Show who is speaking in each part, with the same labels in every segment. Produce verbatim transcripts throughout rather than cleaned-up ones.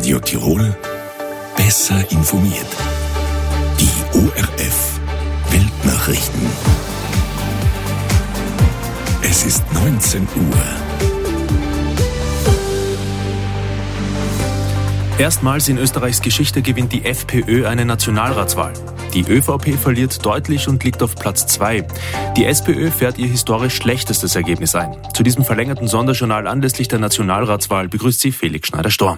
Speaker 1: Radio Tirol besser informiert. Die O R F Weltnachrichten. Es ist neunzehn Uhr.
Speaker 2: Erstmals in Österreichs Geschichte gewinnt die FPÖ eine Nationalratswahl. Die ÖVP verliert deutlich und liegt auf Platz zwei. Die SPÖ fährt ihr historisch schlechtestes Ergebnis ein. Zu diesem verlängerten Sonderjournal anlässlich der Nationalratswahl begrüßt sie Felix Schneider-Storm.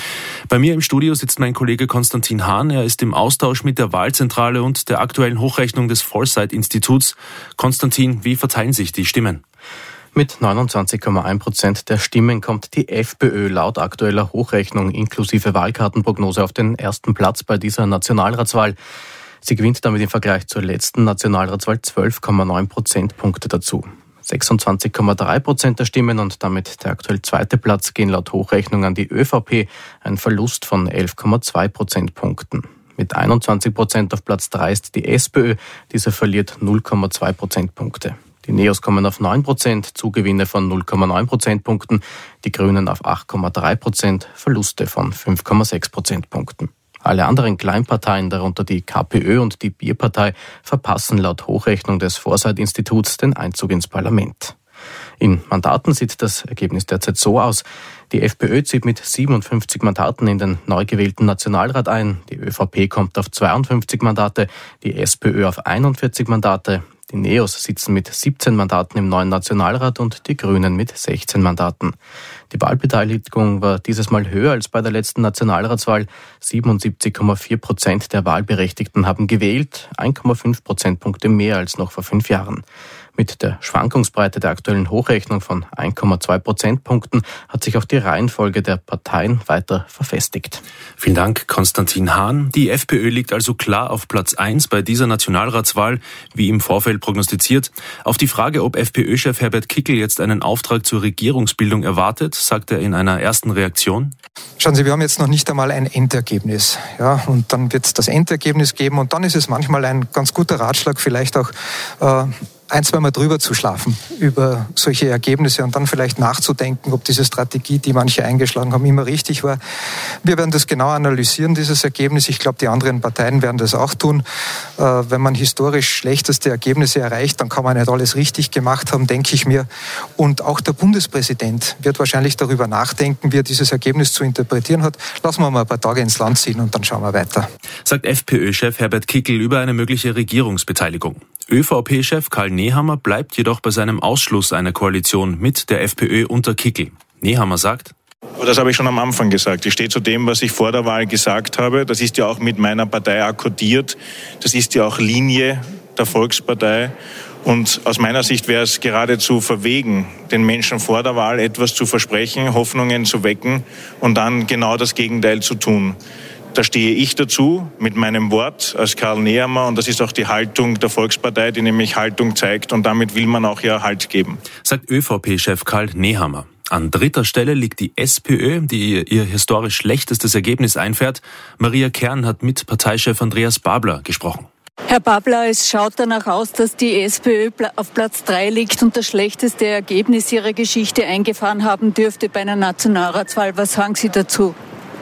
Speaker 2: Bei mir im Studio sitzt mein Kollege Konstantin Hahn. Er ist im Austausch mit der Wahlzentrale und der aktuellen Hochrechnung des Foresight-Instituts. Konstantin, wie verteilen sich die Stimmen?
Speaker 3: Mit neunundzwanzig Komma eins Prozent der Stimmen kommt die FPÖ laut aktueller Hochrechnung inklusive Wahlkartenprognose auf den ersten Platz bei dieser Nationalratswahl. Sie gewinnt damit im Vergleich zur letzten Nationalratswahl zwölf Komma neun Prozentpunkte dazu. sechsundzwanzig Komma drei Prozent der Stimmen und damit der aktuell zweite Platz gehen laut Hochrechnung an die ÖVP, ein Verlust von elf Komma zwei Prozentpunkten. Mit einundzwanzig Prozent auf Platz drei ist die SPÖ, diese verliert null Komma zwei Prozentpunkte. Die Neos kommen auf neun Prozent, Zugewinne von null Komma neun Prozentpunkten, die Grünen auf acht Komma drei Prozent, Verluste von fünf Komma sechs Prozentpunkten. Alle anderen Kleinparteien, darunter die KPÖ und die Bierpartei, verpassen laut Hochrechnung des Foresight-Instituts den Einzug ins Parlament. In Mandaten sieht das Ergebnis derzeit so aus. Die FPÖ zieht mit siebenundfünfzig Mandaten in den neu gewählten Nationalrat ein. Die ÖVP kommt auf zweiundfünfzig Mandate, die SPÖ auf einundvierzig Mandate. Die Neos sitzen mit siebzehn Mandaten im neuen Nationalrat und die Grünen mit sechzehn Mandaten. Die Wahlbeteiligung war dieses Mal höher als bei der letzten Nationalratswahl. siebenundsiebzig Komma vier Prozent der Wahlberechtigten haben gewählt, eins Komma fünf Prozentpunkte mehr als noch vor fünf Jahren. Mit der Schwankungsbreite der aktuellen Hochrechnung von eins Komma zwei Prozentpunkten hat sich auch die Reihenfolge der Parteien weiter verfestigt.
Speaker 2: Vielen Dank, Konstantin Hahn. Die FPÖ liegt also klar auf Platz eins bei dieser Nationalratswahl, wie im Vorfeld prognostiziert. Auf die Frage, ob FPÖ-Chef Herbert Kickl jetzt einen Auftrag zur Regierungsbildung erwartet, sagt er in einer ersten Reaktion:
Speaker 4: Schauen Sie, wir haben jetzt noch nicht einmal ein Endergebnis. Ja, und dann wird es das Endergebnis geben und dann ist es manchmal ein ganz guter Ratschlag, vielleicht auch äh, ein, zweimal drüber zu schlafen über solche Ergebnisse und dann vielleicht nachzudenken, ob diese Strategie, die manche eingeschlagen haben, immer richtig war. Wir werden das genau analysieren, dieses Ergebnis. Ich glaube, die anderen Parteien werden das auch tun. Äh, wenn man historisch schlechteste Ergebnisse erreicht, dann kann man nicht alles richtig gemacht haben, denke ich mir. Und auch der Bundespräsident wird wahrscheinlich darüber nachdenken, wie er dieses Ergebnis zu interpretieren hat. Lassen wir mal ein paar Tage ins Land ziehen und dann schauen wir weiter.
Speaker 2: Sagt FPÖ-Chef Herbert Kickl über eine mögliche Regierungsbeteiligung. ÖVP-Chef Karl Nehammer bleibt jedoch bei seinem Ausschluss einer Koalition mit der FPÖ unter Kickl. Nehammer sagt:
Speaker 5: Aber das habe ich schon am Anfang gesagt. Ich stehe zu dem, was ich vor der Wahl gesagt habe. Das ist ja auch mit meiner Partei akkordiert. Das ist ja auch Linie der Volkspartei. Und aus meiner Sicht wäre es geradezu verwegen, den Menschen vor der Wahl etwas zu versprechen, Hoffnungen zu wecken und dann genau das Gegenteil zu tun. Da stehe ich dazu mit meinem Wort als Karl Nehammer und das ist auch die Haltung der Volkspartei, die nämlich Haltung zeigt und damit will man auch ja Halt geben.
Speaker 2: Sagt ÖVP-Chef Karl Nehammer. An dritter Stelle liegt die SPÖ, die ihr historisch schlechtestes Ergebnis einfährt. Maria Kern hat mit Parteichef Andreas Babler gesprochen.
Speaker 6: Herr Babler, es schaut danach aus, dass die SPÖ auf Platz drei liegt und das schlechteste Ergebnis ihrer Geschichte eingefahren haben dürfte bei einer Nationalratswahl. Was sagen Sie dazu?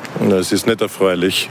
Speaker 7: Es ist nicht erfreulich.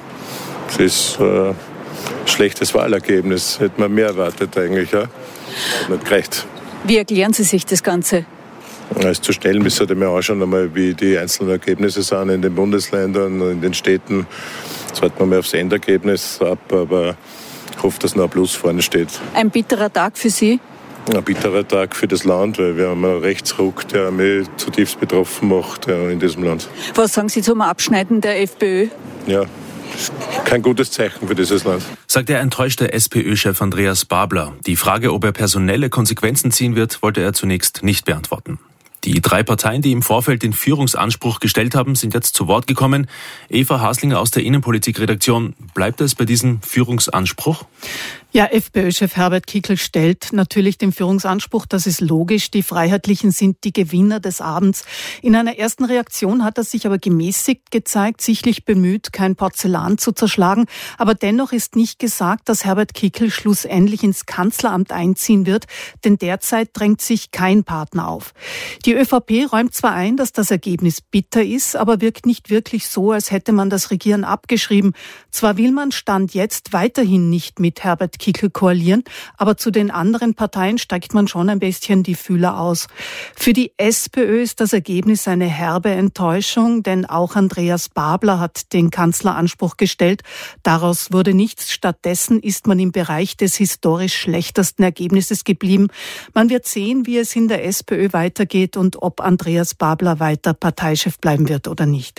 Speaker 7: Es ist ein schlechtes Wahlergebnis. Hätte man mehr erwartet eigentlich. Ja. Hat nicht gereicht.
Speaker 6: Wie erklären Sie sich das Ganze?
Speaker 7: Es zu schnell, wir sollten mir anschauen, einmal, wie die einzelnen Ergebnisse sind in den Bundesländern, in den Städten. Jetzt warten wir mal aufs Endergebnis ab, aber ich hoffe, dass noch ein Plus vorne steht.
Speaker 6: Ein bitterer Tag für Sie?
Speaker 7: Ein bitterer Tag für das Land, weil wir haben einen Rechtsruck, der mich zutiefst betroffen macht ja, in diesem Land.
Speaker 6: Was sagen Sie zum Abschneiden der FPÖ?
Speaker 7: Ja, das ist kein gutes Zeichen für dieses Land.
Speaker 2: Sagt der enttäuschte SPÖ-Chef Andreas Babler. Die Frage, ob er personelle Konsequenzen ziehen wird, wollte er zunächst nicht beantworten. Die drei Parteien, die im Vorfeld den Führungsanspruch gestellt haben, sind jetzt zu Wort gekommen. Eva Haslinger aus der Innenpolitik-Redaktion, bleibt es bei diesem Führungsanspruch?
Speaker 8: Ja, FPÖ-Chef Herbert Kickl stellt natürlich den Führungsanspruch. Das ist logisch. Die Freiheitlichen sind die Gewinner des Abends. In einer ersten Reaktion hat er sich aber gemäßigt gezeigt, sichtlich bemüht, kein Porzellan zu zerschlagen. Aber dennoch ist nicht gesagt, dass Herbert Kickl schlussendlich ins Kanzleramt einziehen wird, denn derzeit drängt sich kein Partner auf. Die ÖVP räumt zwar ein, dass das Ergebnis bitter ist, aber wirkt nicht wirklich so, als hätte man das Regieren abgeschrieben. Zwar will man Stand jetzt weiterhin nicht mit Herbert Kickl koalieren, aber zu den anderen Parteien streckt man schon ein bisschen die Fühler aus. Für die SPÖ ist das Ergebnis eine herbe Enttäuschung, denn auch Andreas Babler hat den Kanzleranspruch gestellt. Daraus wurde nichts. Stattdessen ist man im Bereich des historisch schlechtesten Ergebnisses geblieben. Man wird sehen, wie es in der SPÖ weitergeht und ob Andreas Babler weiter Parteichef bleiben wird oder nicht.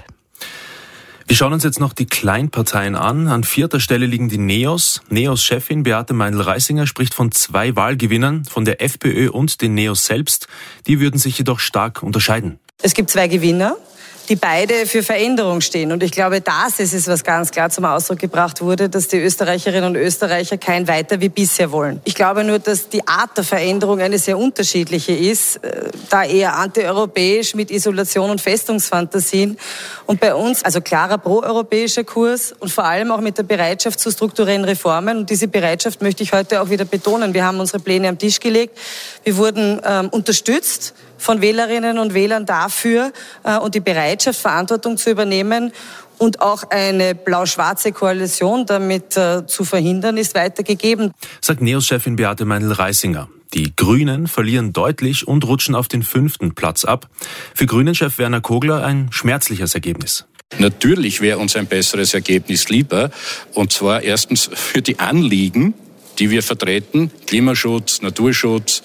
Speaker 2: Wir schauen uns jetzt noch die Kleinparteien an. An vierter Stelle liegen die Neos. Neos-Chefin Beate Meindl-Reisinger spricht von zwei Wahlgewinnern, von der FPÖ und den Neos selbst. Die würden sich jedoch stark unterscheiden.
Speaker 9: Es gibt zwei Gewinner, die beide für Veränderung stehen. Und ich glaube, das ist es, was ganz klar zum Ausdruck gebracht wurde, dass die Österreicherinnen und Österreicher kein Weiter wie bisher wollen. Ich glaube nur, dass die Art der Veränderung eine sehr unterschiedliche ist, da eher antieuropäisch mit Isolation und Festungsfantasien. Und bei uns also klarer proeuropäischer Kurs und vor allem auch mit der Bereitschaft zu strukturellen Reformen. Und diese Bereitschaft möchte ich heute auch wieder betonen. Wir haben unsere Pläne am Tisch gelegt. Wir wurden ähm, unterstützt von Wählerinnen und Wählern dafür äh, und die Bereitschaft, Verantwortung zu übernehmen und auch eine blau-schwarze Koalition damit äh, zu verhindern, ist weitergegeben.
Speaker 2: Sagt Neos-Chefin Beate Meindl-Reisinger. Die Grünen verlieren deutlich und rutschen auf den fünften Platz ab. Für Grünen-Chef Werner Kogler ein schmerzliches Ergebnis.
Speaker 10: Natürlich wäre uns ein besseres Ergebnis lieber, und zwar erstens für die Anliegen, die wir vertreten, Klimaschutz, Naturschutz,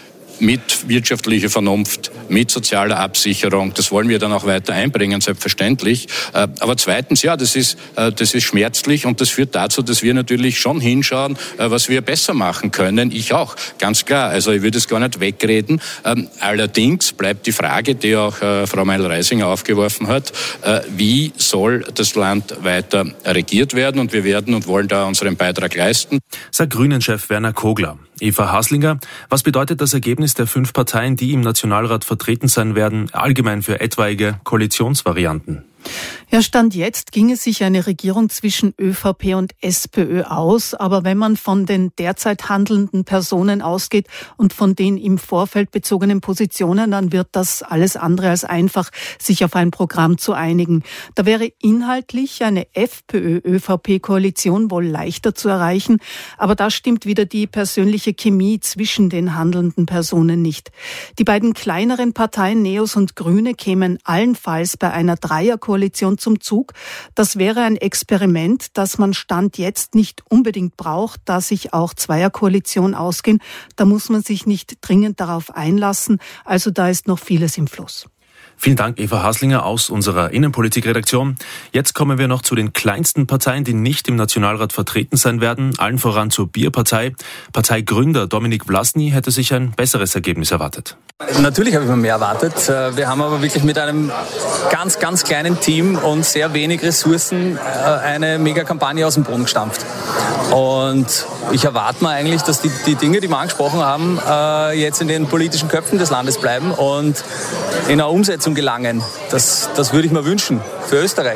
Speaker 10: mit wirtschaftlicher Vernunft, mit sozialer Absicherung. Das wollen wir dann auch weiter einbringen, selbstverständlich. Aber zweitens, ja, das ist, das ist schmerzlich und das führt dazu, dass wir natürlich schon hinschauen, was wir besser machen können. Ich auch, ganz klar. Also ich würde es gar nicht wegreden. Allerdings bleibt die Frage, die auch Frau Meindl-Reisinger aufgeworfen hat, wie soll das Land weiter regiert werden? Und wir werden und wollen da unseren Beitrag leisten.
Speaker 2: Sagt Grünen-Chef Werner Kogler. Eva Haslinger, was bedeutet das Ergebnis der fünf Parteien, die im Nationalrat vertreten sein werden, allgemein für etwaige Koalitionsvarianten?
Speaker 8: Ja, Stand jetzt ginge sich eine Regierung zwischen ÖVP und SPÖ aus. Aber wenn man von den derzeit handelnden Personen ausgeht und von den im Vorfeld bezogenen Positionen, dann wird das alles andere als einfach, sich auf ein Programm zu einigen. Da wäre inhaltlich eine FPÖ-ÖVP-Koalition wohl leichter zu erreichen. Aber da stimmt wieder die persönliche Chemie zwischen den handelnden Personen nicht. Die beiden kleineren Parteien, Neos und Grüne, kämen allenfalls bei einer Dreierkoalition zum Zug. Das wäre ein Experiment, das man Stand jetzt nicht unbedingt braucht, da sich auch Zweierkoalitionen ausgehen. Da muss man sich nicht dringend darauf einlassen. Also da ist noch vieles im Fluss.
Speaker 2: Vielen Dank, Eva Haslinger aus unserer Innenpolitikredaktion. Jetzt kommen wir noch zu den kleinsten Parteien, die nicht im Nationalrat vertreten sein werden. Allen voran zur Bierpartei. Parteigründer Dominik Vlasny hätte sich ein besseres Ergebnis erwartet.
Speaker 11: Natürlich habe ich mir mehr erwartet. Wir haben aber wirklich mit einem ganz, ganz kleinen Team und sehr wenig Ressourcen eine Mega-Kampagne aus dem Boden gestampft. Und ich erwarte mir eigentlich, dass die, die Dinge, die wir angesprochen haben, jetzt in den politischen Köpfen des Landes bleiben und in einer Umsetzung gelangen. Das, das würde ich mir wünschen für Österreich.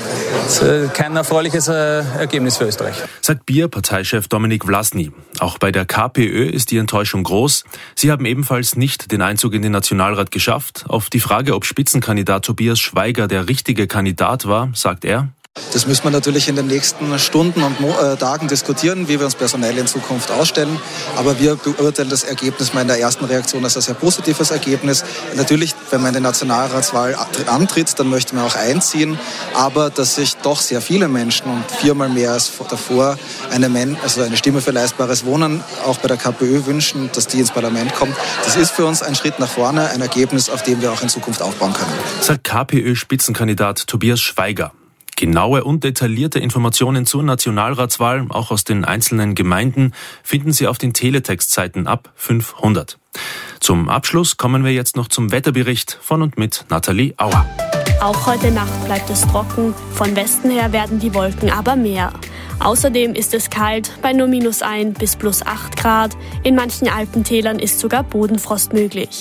Speaker 11: Das ist kein erfreuliches Ergebnis für Österreich.
Speaker 2: Sagt Bierparteichef Dominik Vlasny. Auch bei der KPÖ ist die Enttäuschung groß. Sie haben ebenfalls nicht den Einzug in den Nationalrat geschafft. Auf die Frage, ob Spitzenkandidat Tobias Schweiger der richtige Kandidat war, sagt er:
Speaker 12: Das müssen wir natürlich in den nächsten Stunden und Mo- äh, Tagen diskutieren, wie wir uns personell in Zukunft ausstellen. Aber wir beurteilen das Ergebnis mal in der ersten Reaktion als ein sehr positives Ergebnis. Natürlich, wenn man in die Nationalratswahl antritt, dann möchte man auch einziehen. Aber dass sich doch sehr viele Menschen und viermal mehr als davor eine, Men- also eine Stimme für leistbares Wohnen auch bei der KPÖ wünschen, dass die ins Parlament kommt, das ist für uns ein Schritt nach vorne, ein Ergebnis, auf dem wir auch in Zukunft aufbauen können.
Speaker 2: Sagt KPÖ-Spitzenkandidat Tobias Schweiger. Genaue und detaillierte Informationen zur Nationalratswahl, auch aus den einzelnen Gemeinden, finden Sie auf den Teletextseiten ab fünfhundert. Zum Abschluss kommen wir jetzt noch zum Wetterbericht von und mit Nathalie Auer.
Speaker 13: Auch heute Nacht bleibt es trocken. Von Westen her werden die Wolken aber mehr. Außerdem ist es kalt, bei nur minus ein bis plus acht Grad. In manchen Alpentälern ist sogar Bodenfrost möglich.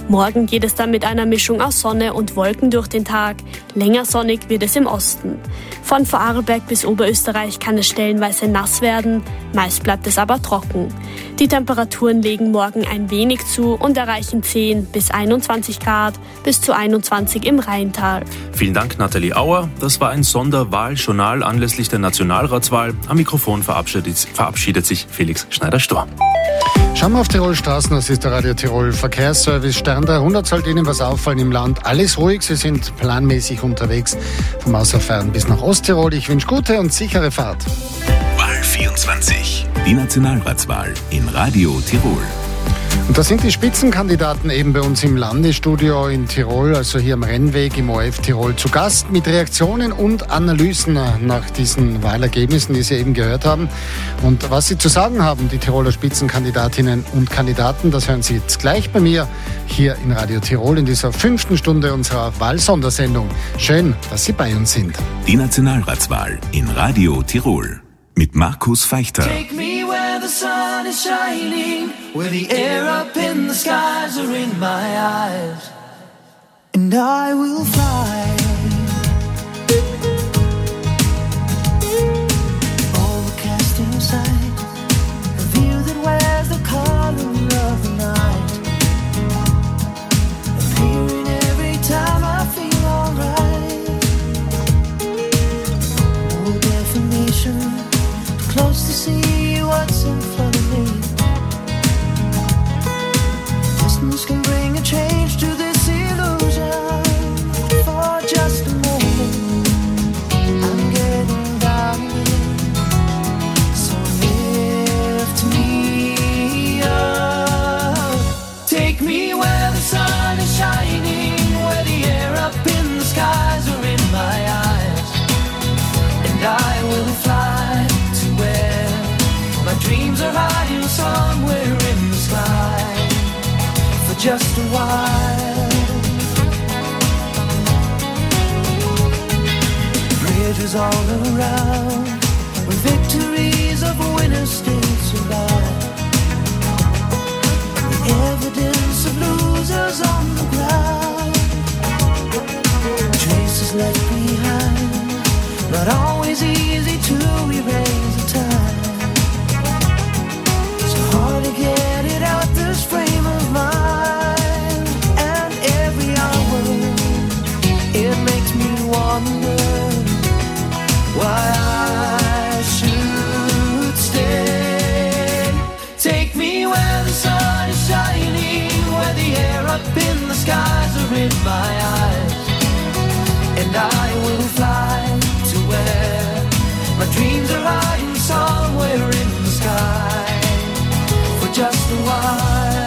Speaker 13: Morgen geht es dann mit einer Mischung aus Sonne und Wolken durch den Tag. Länger sonnig wird es im Osten. Von Vorarlberg bis Oberösterreich kann es stellenweise nass werden, meist bleibt es aber trocken. Die Temperaturen legen morgen ein wenig zu und erreichen zehn bis einundzwanzig Grad, bis zu einundzwanzig im Rheintal.
Speaker 2: Vielen Dank, Nathalie Auer. Das war ein Sonderwahljournal anlässlich der Nationalratswahl. Am Mikrofon verabschiedet, verabschiedet sich Felix Schneider-Storr.
Speaker 14: Schauen wir auf Tirol Straßen, das ist der Radio Tirol Verkehrsservice. Stern dreihundert sollte Ihnen was auffallen im Land. Alles ruhig, Sie sind planmäßig unterwegs vom Außerfern bis nach Osttirol. Ich wünsche gute und sichere Fahrt.
Speaker 1: Wahl vierundzwanzig. Die Nationalratswahl in Radio Tirol.
Speaker 14: Und da sind die Spitzenkandidaten eben bei uns im Landesstudio in Tirol, also hier am Rennweg im O R F Tirol zu Gast mit Reaktionen und Analysen nach diesen Wahlergebnissen, die Sie eben gehört haben. Und was sie zu sagen haben, die Tiroler Spitzenkandidatinnen und Kandidaten, das hören Sie jetzt gleich bei mir hier in Radio Tirol in dieser fünften Stunde unserer Wahlsondersendung. Schön, dass Sie bei uns sind.
Speaker 1: Die Nationalratswahl in Radio Tirol mit Markus Feichter.
Speaker 15: Take me where the sun is shining, where the air up in the skies are in my eyes, and I will fly overcasting sight, a view that wears the color of the night, appearing every time I feel alright. No definition, close to see what's in front of me. Distance can bring a change to this illusion. For just a moment, I'm getting down again. So lift me up. Take me where the sun is shining, where the air up in the skies are in my eyes, and I will fly to where my dreams are hiding somewhere in the sky for just a while. Bridges all around where victories of winners still survive. The evidence of losers on the ground, traces left behind, not always easy to erase the time. So hard to get it out this frame of mind, and every hour it makes me wonder why I should stay. Take me where the sun is shining, where the air up in the skies are in my eyes, and I will fly to where my dreams are hiding somewhere in the sky for just a while.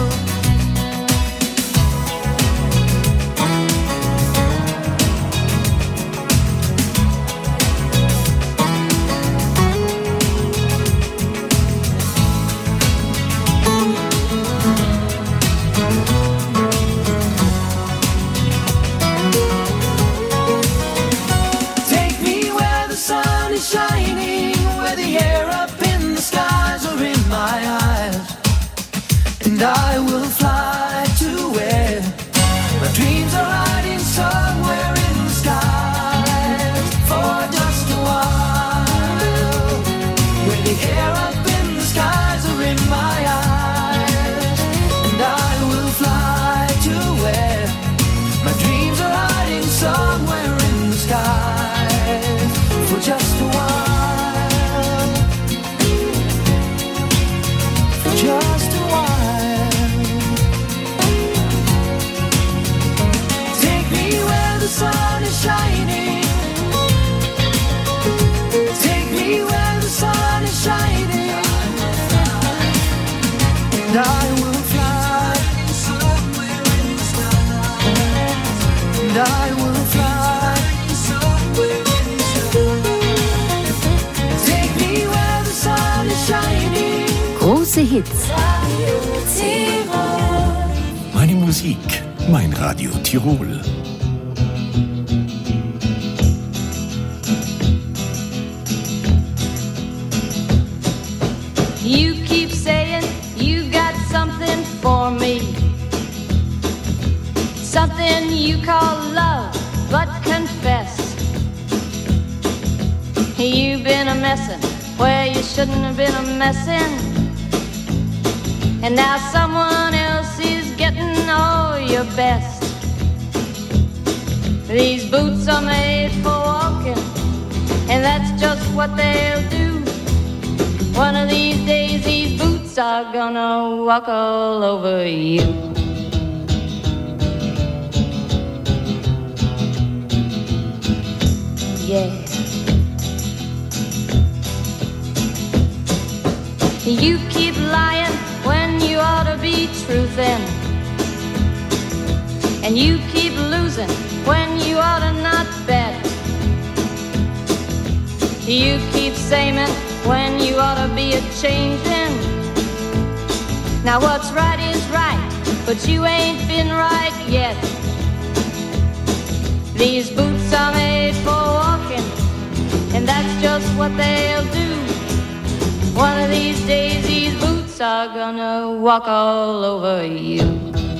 Speaker 15: Shining, where the air up in the skies are in my eyes, and I will fly to where my dreams are hiding somewhere in the skies for just a while. Where the air up in the skies are in my eyes, and I will fly to where my dreams are hiding somewhere in the skies for just a while. Just a while. Take me where the sun is shining. Take me where the sun is shining, and I will fly. And I will fly. Take me where the sun is shining.
Speaker 16: Große Hits.
Speaker 1: Meine Musik, mein Radio Tirol.
Speaker 17: You keep saying you got something for me,
Speaker 16: something you call love, but confess you've been a messin' where you shouldn't have been a messin', and now someone else is getting all your best. These boots are made for walking, and that's just what they'll do. One of these days these boots are gonna walk all over you. Yeah. You keep lying when you ought to be truthin', and you keep losing when you ought to not bet. You keep saying when you ought to be a-changin'. Now what's right is right, but you ain't been right yet. These boots are made for walking, and that's just what they'll do. One of these days these boots are gonna walk all over you.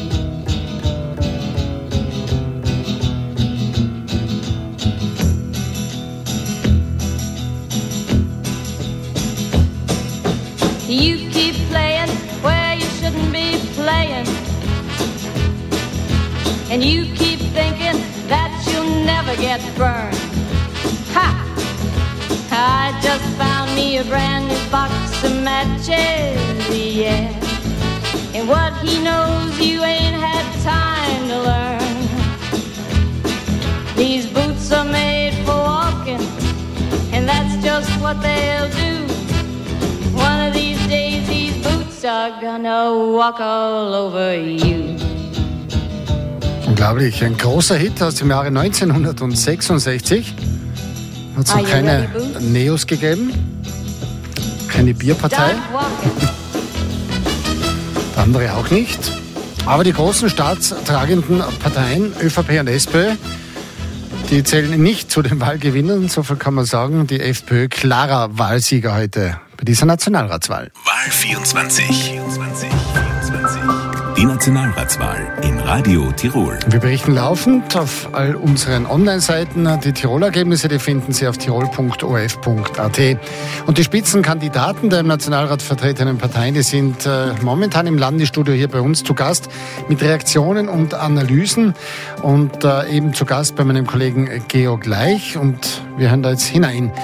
Speaker 16: You keep playing where you shouldn't be playing, and you keep thinking that you'll never get burned. Ha! I just found me a brand new box of matches, yeah. And what he knows you ain't had time to learn. These boots are made for walking, and that's just what they'll do. One of these days these boots are gonna walk all over you.
Speaker 14: Unglaublich, ein großer Hit aus dem Jahre neunzehnhundertsechsundsechzig. Hat es noch keine Neos gegeben, keine Bierpartei, andere auch nicht. Aber die großen staatstragenden Parteien, ÖVP und SPÖ, die zählen nicht zu den Wahlgewinnern. So viel kann man sagen. Die FPÖ klarer Wahlsieger heute bei dieser Nationalratswahl.
Speaker 1: Wahl vierundzwanzig. Die Nationalratswahl in Radio Tirol.
Speaker 14: Wir berichten laufend auf all unseren Online-Seiten. Die Tirol-Ergebnisse, die finden Sie auf tirol punkt o f punkt a t. Und die Spitzenkandidaten der im Nationalrat vertretenen Parteien, die sind äh, momentan im Landesstudio hier bei uns zu Gast mit Reaktionen und Analysen. Und äh, eben zu Gast bei meinem Kollegen Georg Leich. Und wir hören da jetzt hinein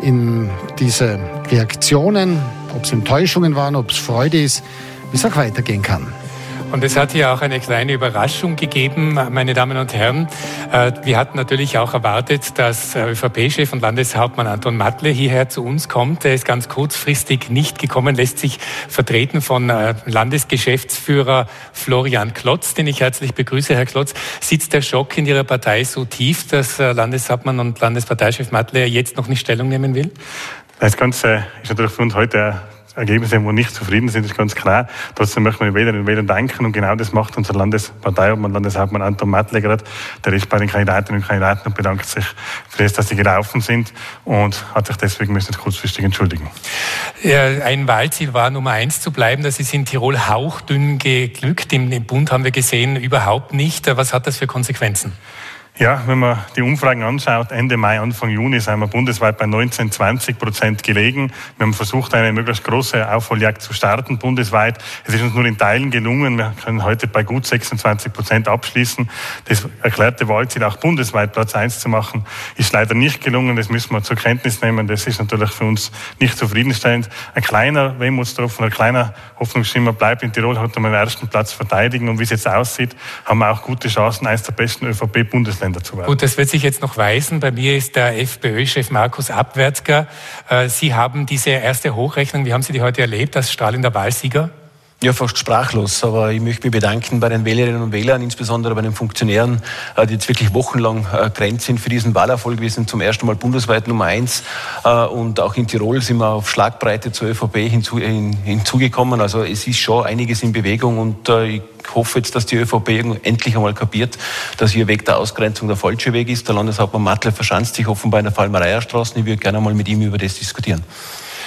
Speaker 14: in diese Reaktionen, ob es Enttäuschungen waren, ob es Freude ist, wie es auch weitergehen kann.
Speaker 17: Und es hat hier auch eine kleine Überraschung gegeben, meine Damen und Herren. Wir hatten natürlich auch erwartet, dass ÖVP-Chef und Landeshauptmann Anton Matle hierher zu uns kommt. Er ist ganz kurzfristig nicht gekommen, lässt sich vertreten von Landesgeschäftsführer Florian Klotz, den ich herzlich begrüße. Herr Klotz, sitzt der Schock in Ihrer Partei so tief, dass Landeshauptmann und Landesparteichef Matle jetzt noch nicht Stellung nehmen will?
Speaker 18: Das Ganze ist natürlich für uns heute Ergebnisse, wo nicht zufrieden sind, ist ganz klar. Trotzdem möchten wir den Wählerinnen und Wählern danken und genau das macht unser Landesparteiobmann, Landeshauptmann Anton Matle gerade. Der ist bei den Kandidatinnen und Kandidaten und bedankt sich für das, dass sie gelaufen sind und hat sich deswegen müssen kurzfristig entschuldigen.
Speaker 17: Ja, ein Wahlziel war Nummer eins zu bleiben. Das ist in Tirol hauchdünn geglückt. Im Bund haben wir gesehen, überhaupt nicht. Was hat das für Konsequenzen?
Speaker 18: Ja, wenn man die Umfragen anschaut, Ende Mai, Anfang Juni sind wir bundesweit bei neunzehn, zwanzig Prozent gelegen. Wir haben versucht, eine möglichst große Aufholjagd zu starten bundesweit. Es ist uns nur in Teilen gelungen. Wir können heute bei gut sechsundzwanzig Prozent abschließen. Das erklärte Wahlziel, auch bundesweit Platz eins zu machen, ist leider nicht gelungen. Das müssen wir zur Kenntnis nehmen. Das ist natürlich für uns nicht zufriedenstellend. Ein kleiner Wehmutstropfen, ein kleiner Hoffnungsschimmer bleibt in Tirol, hat man den ersten Platz verteidigen. Und wie es jetzt aussieht, haben wir auch gute Chancen, eines der besten ÖVP-Bundesländer zu werden.
Speaker 17: Gut, das wird sich jetzt noch weisen. Bei mir ist der FPÖ-Chef Markus Abwärtsger. Sie haben diese erste Hochrechnung, wie haben Sie die heute erlebt, als strahlender Wahlsieger?
Speaker 19: Ja, fast sprachlos, aber ich möchte mich bedanken bei den Wählerinnen und Wählern, insbesondere bei den Funktionären, die jetzt wirklich wochenlang gerannt sind für diesen Wahlerfolg. Wir sind zum ersten Mal bundesweit Nummer eins und auch in Tirol sind wir auf Schlagbreite zur ÖVP hinzu, hin, hinzugekommen. Also es ist schon einiges in Bewegung und ich hoffe jetzt, dass die ÖVP endlich einmal kapiert, dass ihr Weg der Ausgrenzung der falsche Weg ist. Der Landeshauptmann Matle verschanzt sich offenbar in der Fallmereierstraße. Ich würde gerne einmal mit ihm über das diskutieren.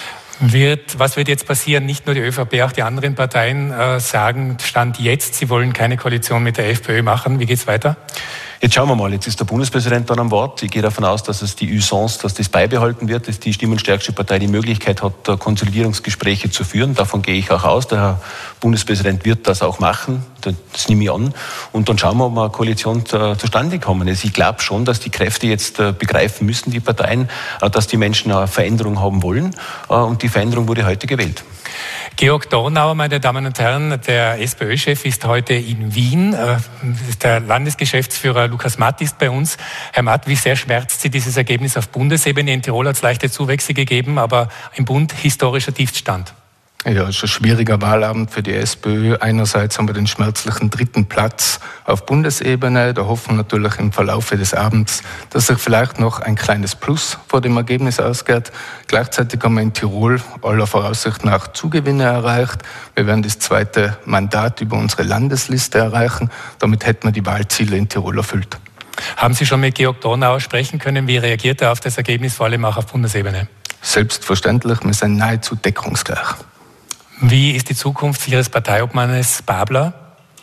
Speaker 17: Wird, was wird jetzt passieren? Nicht nur die ÖVP, auch die anderen Parteien äh, sagen, Stand jetzt, sie wollen keine Koalition mit der FPÖ machen. Wie geht's weiter?
Speaker 19: Jetzt schauen wir mal, jetzt ist der Bundespräsident dann am Wort. Ich gehe davon aus, dass es die Usance, dass das beibehalten wird, dass die stimmenstärkste Partei die Möglichkeit hat, Konsolidierungsgespräche zu führen. Davon gehe ich auch aus. Der Herr Bundespräsident wird das auch machen. Das nehme ich an. Und dann schauen wir, ob wir eine Koalition zustande kommen. Also ich glaube schon, dass die Kräfte jetzt begreifen müssen, die Parteien, dass die Menschen eine Veränderung haben wollen. Und die Veränderung wurde heute gewählt.
Speaker 17: Georg Dornauer, meine Damen und Herren, der SPÖ-Chef ist heute in Wien. Der Landesgeschäftsführer Lukas Matt ist bei uns. Herr Matt, wie sehr schmerzt Sie dieses Ergebnis auf Bundesebene? In Tirol hat es leichte Zuwächse gegeben, aber im Bund historischer Tiefstand.
Speaker 20: Ja, es ist ein schwieriger Wahlabend für die SPÖ. Einerseits haben wir den schmerzlichen dritten Platz auf Bundesebene. Da hoffen wir natürlich im Verlauf des Abends, dass sich vielleicht noch ein kleines Plus vor dem Ergebnis ausgeht. Gleichzeitig haben wir in Tirol aller Voraussicht nach Zugewinne erreicht. Wir werden das zweite Mandat über unsere Landesliste erreichen. Damit hätten wir die Wahlziele in Tirol erfüllt.
Speaker 17: Haben Sie schon mit Georg Dornauer sprechen können? Wie reagiert er auf das Ergebnis, vor allem auch auf Bundesebene?
Speaker 20: Selbstverständlich, wir sind nahezu deckungsgleich.
Speaker 17: Wie ist die Zukunft Ihres Parteiobmannes Babler?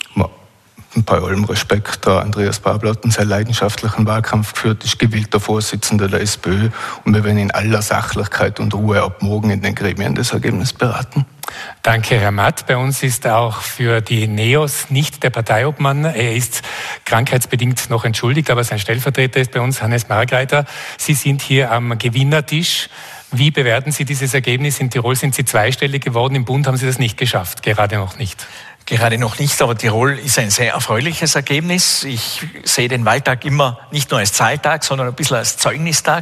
Speaker 20: Bei allem Respekt, der Andreas Babler hat einen sehr leidenschaftlichen Wahlkampf geführt, ist gewählter Vorsitzender der SPÖ und wir werden in aller Sachlichkeit und Ruhe ab morgen in den Gremien das Ergebnis beraten.
Speaker 17: Danke, Herr Matt. Bei uns ist auch für die NEOS nicht der Parteiobmann. Er ist krankheitsbedingt noch entschuldigt, aber sein Stellvertreter ist bei uns, Hannes Margreiter. Sie sind hier am Gewinnertisch. Wie bewerten Sie dieses Ergebnis? In Tirol sind Sie zweistellig geworden, im Bund haben Sie das nicht geschafft, gerade noch nicht.
Speaker 21: Gerade noch nicht, aber Tirol ist ein sehr erfreuliches Ergebnis. Ich sehe den Wahltag immer nicht nur als Zahltag, sondern ein bisschen als Zeugnistag.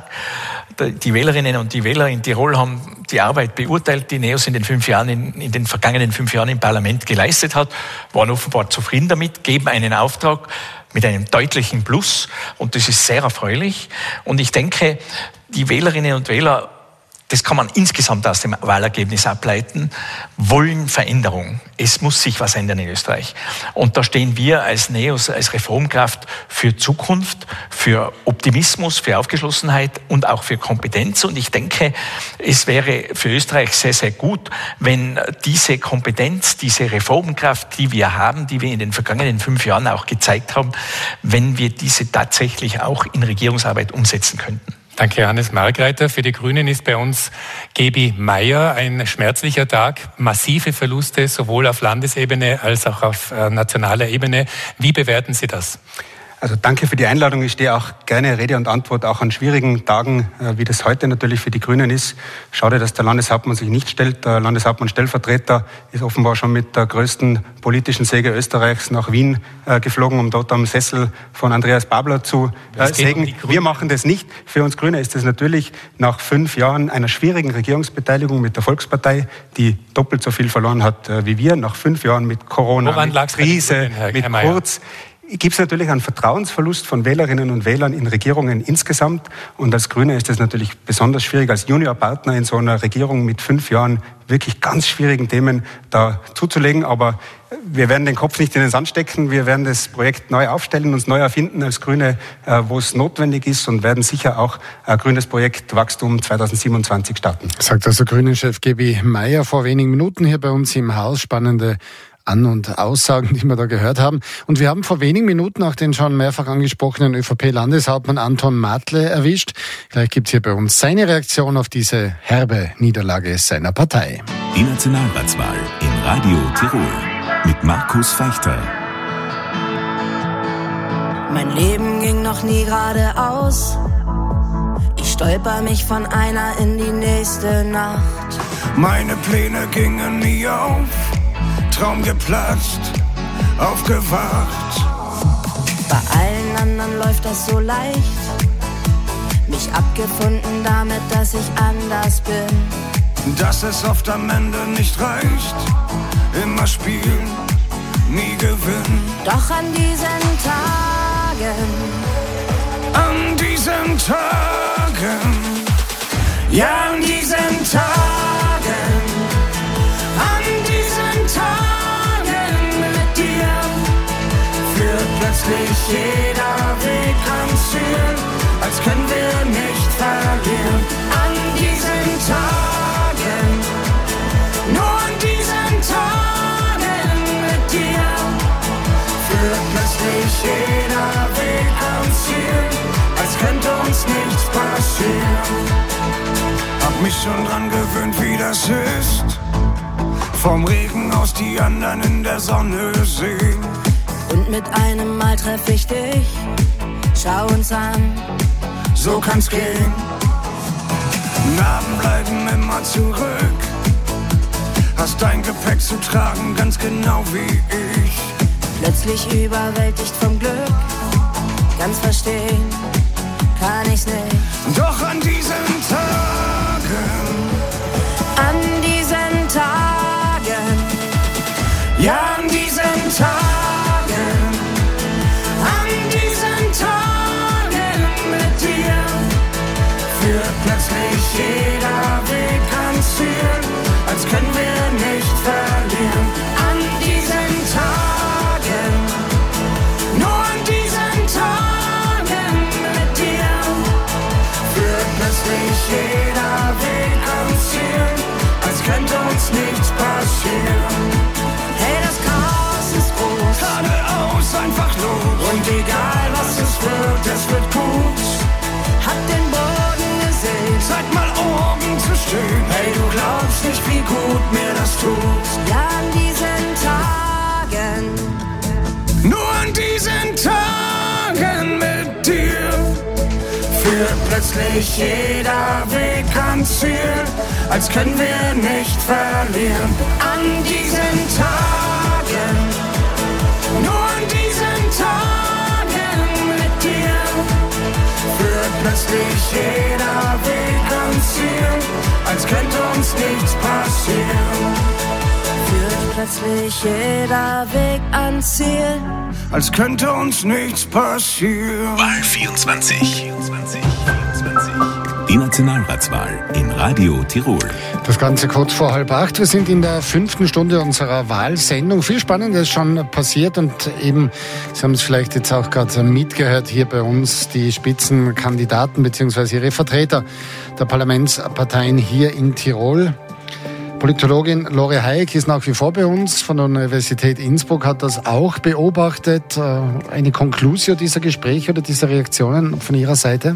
Speaker 21: Die Wählerinnen und die Wähler in Tirol haben die Arbeit beurteilt, die NEOS in den fünf Jahren, in, in den vergangenen fünf Jahren im Parlament geleistet hat, waren offenbar zufrieden damit, geben einen Auftrag mit einem deutlichen Plus und das ist sehr erfreulich. Und ich denke, die Wählerinnen und Wähler, das kann man insgesamt aus dem Wahlergebnis ableiten, wollen Veränderung. Es muss sich was ändern in Österreich. Und da stehen wir als NEOS, als Reformkraft für Zukunft, für Optimismus, für Aufgeschlossenheit und auch für Kompetenz. Und ich denke, es wäre für Österreich sehr, sehr gut, wenn diese Kompetenz, diese Reformkraft, die wir haben, die wir in den vergangenen fünf Jahren auch gezeigt haben, wenn wir diese tatsächlich auch in Regierungsarbeit umsetzen könnten.
Speaker 17: Danke, Hannes Margreiter. Für die Grünen ist bei uns Gaby Meier ein schmerzlicher Tag. Massive Verluste sowohl auf Landesebene als auch auf äh, nationaler Ebene. Wie bewerten Sie das?
Speaker 22: Also danke für die Einladung. Ich stehe auch gerne Rede und Antwort, auch an schwierigen Tagen, wie das heute natürlich für die Grünen ist. Schade, dass der Landeshauptmann sich nicht stellt. Der Landeshauptmann-Stellvertreter ist offenbar schon mit der größten politischen Säge Österreichs nach Wien geflogen, um dort am Sessel von Andreas Babler zu sägen. Um Wir machen das nicht. Für uns Grüne ist das natürlich nach fünf Jahren einer schwierigen Regierungsbeteiligung mit der Volkspartei, die doppelt so viel verloren hat wie wir, nach fünf Jahren mit Corona,
Speaker 17: Woran
Speaker 22: mit Krise,
Speaker 17: Herr,
Speaker 22: mit
Speaker 17: Herr
Speaker 22: Kurz. Gibt es natürlich einen Vertrauensverlust von Wählerinnen und Wählern in Regierungen insgesamt. Und als Grüne ist es natürlich besonders schwierig, als Juniorpartner in so einer Regierung mit fünf Jahren wirklich ganz schwierigen Themen da zuzulegen. Aber wir werden den Kopf nicht in den Sand stecken. Wir werden das Projekt neu aufstellen, uns neu erfinden als Grüne, wo es notwendig ist und werden sicher auch ein grünes Projekt Wachstum zweitausendsiebenundzwanzig starten.
Speaker 14: Sagt also Grünen-Chef Gaby Meier vor wenigen Minuten hier bei uns im Haus. Spannende An- und Aussagen, die wir da gehört haben. Und wir haben vor wenigen Minuten auch den schon mehrfach angesprochenen ÖVP-Landeshauptmann Anton Matle erwischt. Gleich gibt's hier bei uns seine Reaktion auf diese herbe Niederlage seiner Partei.
Speaker 1: Die Nationalratswahl in Radio Tirol mit Markus Feichter.
Speaker 23: Mein Leben ging noch nie geradeaus. Ich stolper mich von einer in die nächste Nacht.
Speaker 24: Meine Pläne gingen nie auf. Traum geplatzt, aufgewacht.
Speaker 23: Bei allen anderen läuft das so leicht. Mich abgefunden damit, dass ich anders bin.
Speaker 24: Dass es oft am Ende nicht reicht. Immer spielen, nie gewinnen.
Speaker 23: Doch an diesen Tagen,
Speaker 24: an diesen Tagen, ja an diesen Tagen, an diesen Tagen. Plötzlich jeder Weg ans Ziel, als können wir nicht verlieren. An diesen Tagen, mich schon dran gewöhnt, wie das ist. Vom Regen aus die anderen in der Sonne sehen.
Speaker 23: Und mit einem Mal treff ich dich, schau uns an,
Speaker 24: so kann's gehen. Narben bleiben immer zurück. Hast dein Gepäck zu tragen, ganz genau wie ich.
Speaker 23: Plötzlich überwältigt vom Glück, ganz verstehen kann ich's nicht.
Speaker 24: Doch an diesen Tagen,
Speaker 23: an diesen Tagen,
Speaker 24: ja an diesen Tagen, an diesen Tagen mit dir, führt plötzlich jeder Weg ans Ziel, als können wir nicht verlieren. An diesen Tagen, nur an diesen Tagen mit dir, führt plötzlich jeder Weg ans Ziel, als könnte uns nichts passieren.
Speaker 23: Hey, das Chaos ist groß,
Speaker 24: geradeaus einfach los, und egal was es wird, es wird gut.
Speaker 23: hat den Boden gesehen,
Speaker 24: Sag mal oben zu stehen, hey, du glaubst nicht, wie gut mir das tut.
Speaker 23: ja an diesen Tagen,
Speaker 24: Nur an diesen Tagen mit dir führt plötzlich jeder Weg ans Ziel, als können wir nicht verlieren. An diesen Tagen, nur an diesen Tagen mit dir führt plötzlich jeder Weg ans Ziel, als könnte uns nichts passieren.
Speaker 23: führt plötzlich jeder Weg ans Ziel.
Speaker 24: Als könnte uns nichts passieren.
Speaker 1: Wahl vierundzwanzig. Die Nationalratswahl in Radio Tirol.
Speaker 14: Das Ganze kurz vor halb acht. Wir sind in der fünften Stunde unserer Wahlsendung. Viel Spannendes schon passiert und eben, Sie haben es vielleicht jetzt auch gerade mitgehört, hier bei uns die Spitzenkandidaten bzw. ihre Vertreter der Parlamentsparteien hier in Tirol. Politologin Lore Hayek ist nach wie vor bei uns von der Universität Innsbruck, hat das auch beobachtet. Eine Konklusio dieser Gespräche oder dieser Reaktionen von Ihrer Seite?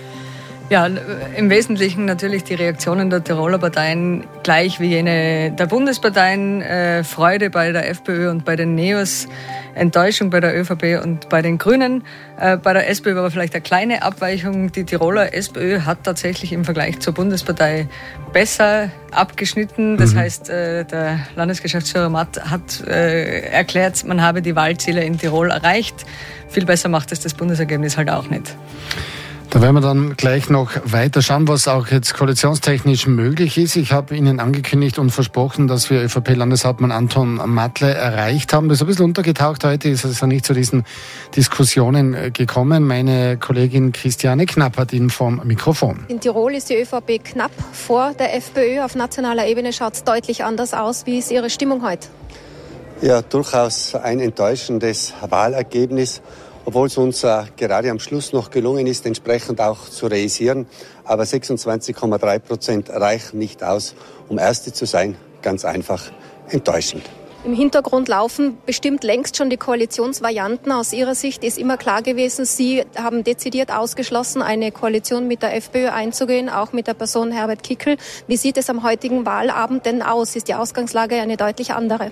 Speaker 3: Ja, im Wesentlichen natürlich die Reaktionen der Tiroler Parteien gleich wie jene der Bundesparteien. Äh, Freude bei der FPÖ und bei den Neos, Enttäuschung bei der ÖVP und bei den Grünen. Äh, bei der SPÖ war vielleicht eine kleine Abweichung. Die Tiroler SPÖ hat tatsächlich im Vergleich zur Bundespartei besser abgeschnitten. Das mhm. heißt, äh, der Landesgeschäftsführer Matt hat äh, erklärt, man habe die Wahlziele in Tirol erreicht. Viel besser macht es das Bundesergebnis halt auch nicht.
Speaker 14: Da werden wir dann gleich noch weiter schauen, was auch jetzt koalitionstechnisch möglich ist. Ich habe Ihnen angekündigt und versprochen, dass wir ÖVP-Landeshauptmann Anton Matle erreicht haben. Das ist ein bisschen untergetaucht heute, ist also nicht zu diesen Diskussionen gekommen. Meine Kollegin Christiane Knapp hat ihn vom Mikrofon.
Speaker 4: In Tirol ist die ÖVP knapp vor der FPÖ. Auf nationaler Ebene schaut es deutlich anders aus. Wie ist Ihre Stimmung heute?
Speaker 5: Ja, durchaus ein enttäuschendes Wahlergebnis. Obwohl es uns äh, gerade am Schluss noch gelungen ist, entsprechend auch zu realisieren. Aber sechsundzwanzig Komma drei Prozent reichen nicht aus, um Erste zu sein. Ganz einfach enttäuschend.
Speaker 4: Im Hintergrund laufen bestimmt längst schon die Koalitionsvarianten. Aus Ihrer Sicht ist immer klar gewesen, Sie haben dezidiert ausgeschlossen, eine Koalition mit der FPÖ einzugehen, auch mit der Person Herbert Kickl. Wie sieht es am heutigen Wahlabend denn aus? Ist die Ausgangslage eine deutlich andere?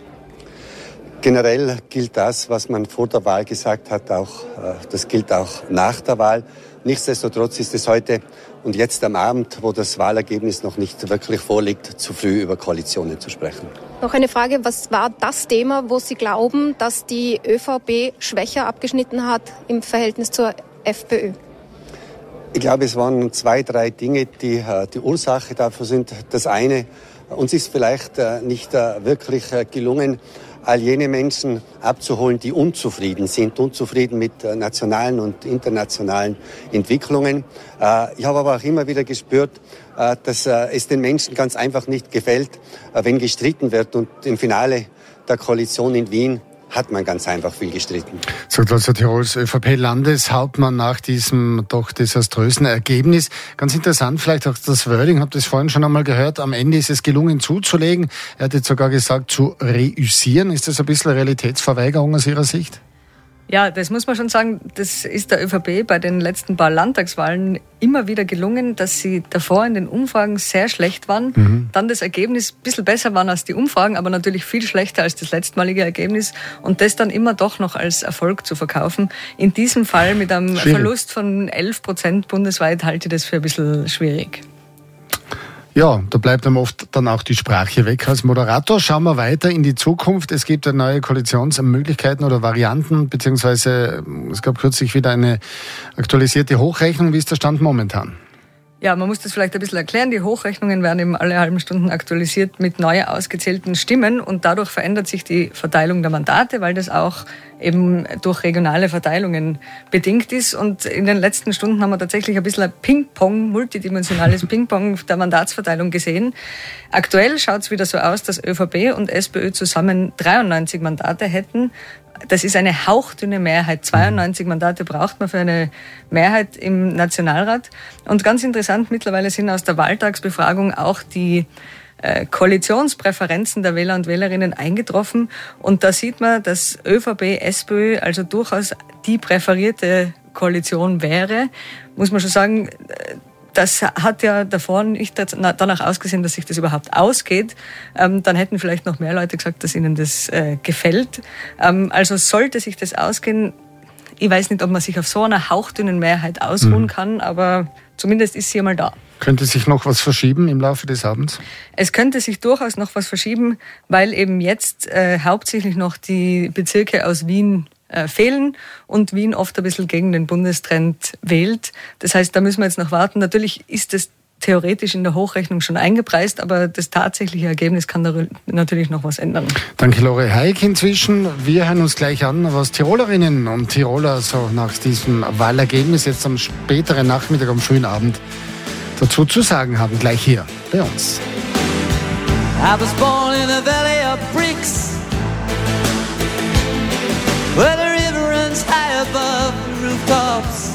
Speaker 5: Generell gilt das, was man vor der Wahl gesagt hat, auch, das gilt auch nach der Wahl. Nichtsdestotrotz ist es heute und jetzt am Abend, wo das Wahlergebnis noch nicht wirklich vorliegt, zu früh über Koalitionen zu sprechen.
Speaker 4: Noch eine Frage, was war das Thema, wo Sie glauben, dass die ÖVP schwächer abgeschnitten hat im Verhältnis zur FPÖ?
Speaker 5: Ich glaube, es waren zwei, drei Dinge, die die Ursache dafür sind. Das eine, uns ist vielleicht nicht wirklich gelungen, all jene Menschen abzuholen, die unzufrieden sind, unzufrieden mit nationalen und internationalen Entwicklungen. Ich habe aber auch immer wieder gespürt, dass es den Menschen ganz einfach nicht gefällt, wenn gestritten wird. Und im Finale der Koalition in Wien hat man ganz einfach viel gestritten.
Speaker 14: Sagt also Tirols ÖVP-Landeshauptmann nach diesem doch desaströsen Ergebnis. Ganz interessant, vielleicht auch das Wording, habt ihr es vorhin schon einmal gehört, am Ende ist es gelungen zuzulegen. Er hat jetzt sogar gesagt, zu reüssieren. Ist das ein bisschen Realitätsverweigerung aus Ihrer Sicht?
Speaker 3: Ja, das muss man schon sagen, das ist der ÖVP bei den letzten paar Landtagswahlen immer wieder gelungen, dass sie davor in den Umfragen sehr schlecht waren, mhm. dann das Ergebnis ein bisschen besser waren als die Umfragen, aber natürlich viel schlechter als das letztmalige Ergebnis und das dann immer doch noch als Erfolg zu verkaufen. In diesem Fall mit einem schwierig. Verlust von elf Prozent bundesweit halte ich das für ein bisschen schwierig.
Speaker 14: Ja, da bleibt einem oft dann auch die Sprache weg als Moderator. Schauen wir weiter in die Zukunft. Es gibt ja neue Koalitionsmöglichkeiten oder Varianten, beziehungsweise es gab kürzlich wieder eine aktualisierte Hochrechnung. Wie ist der Stand momentan?
Speaker 3: Ja, man muss das vielleicht ein bisschen erklären. Die Hochrechnungen werden eben alle halben Stunden aktualisiert mit neu ausgezählten Stimmen und dadurch verändert sich die Verteilung der Mandate, weil das auch eben durch regionale Verteilungen bedingt ist. Und in den letzten Stunden haben wir tatsächlich ein bisschen ein Ping-Pong, multidimensionales Ping-Pong der Mandatsverteilung gesehen. Aktuell schaut es wieder so aus, dass ÖVP und SPÖ zusammen dreiundneunzig Mandate hätten. Das ist eine hauchdünne Mehrheit. zweiundneunzig Mandate braucht man für eine Mehrheit im Nationalrat. Und ganz interessant, mittlerweile sind aus der Wahltagsbefragung auch die äh, Koalitionspräferenzen der Wähler und Wählerinnen eingetroffen. Und da sieht man, dass ÖVP, SPÖ also durchaus die präferierte Koalition wäre. Muss man schon sagen, das hat ja davor nicht danach ausgesehen, dass sich das überhaupt ausgeht. Ähm, dann hätten vielleicht noch mehr Leute gesagt, dass ihnen das äh, gefällt. Ähm, also sollte sich das ausgehen, ich weiß nicht, ob man sich auf so einer hauchdünnen Mehrheit ausruhen mhm. kann, aber zumindest ist sie einmal da.
Speaker 14: Könnte sich noch was verschieben im Laufe des Abends?
Speaker 3: Es könnte sich durchaus noch was verschieben, weil eben jetzt äh, hauptsächlich noch die Bezirke aus Wien Äh, fehlen und Wien oft ein bisschen gegen den Bundestrend wählt. Das heißt, da müssen wir jetzt noch warten. Natürlich ist es theoretisch in der Hochrechnung schon eingepreist, aber das tatsächliche Ergebnis kann da natürlich noch was ändern.
Speaker 14: Danke, Lore Heick. Inzwischen, wir hören uns gleich an, was Tirolerinnen und Tiroler so nach diesem Wahlergebnis jetzt am späteren Nachmittag, am frühen Abend dazu zu sagen haben. Gleich hier bei uns.
Speaker 15: I was born in a valley of bricks, where the river runs high above the rooftops.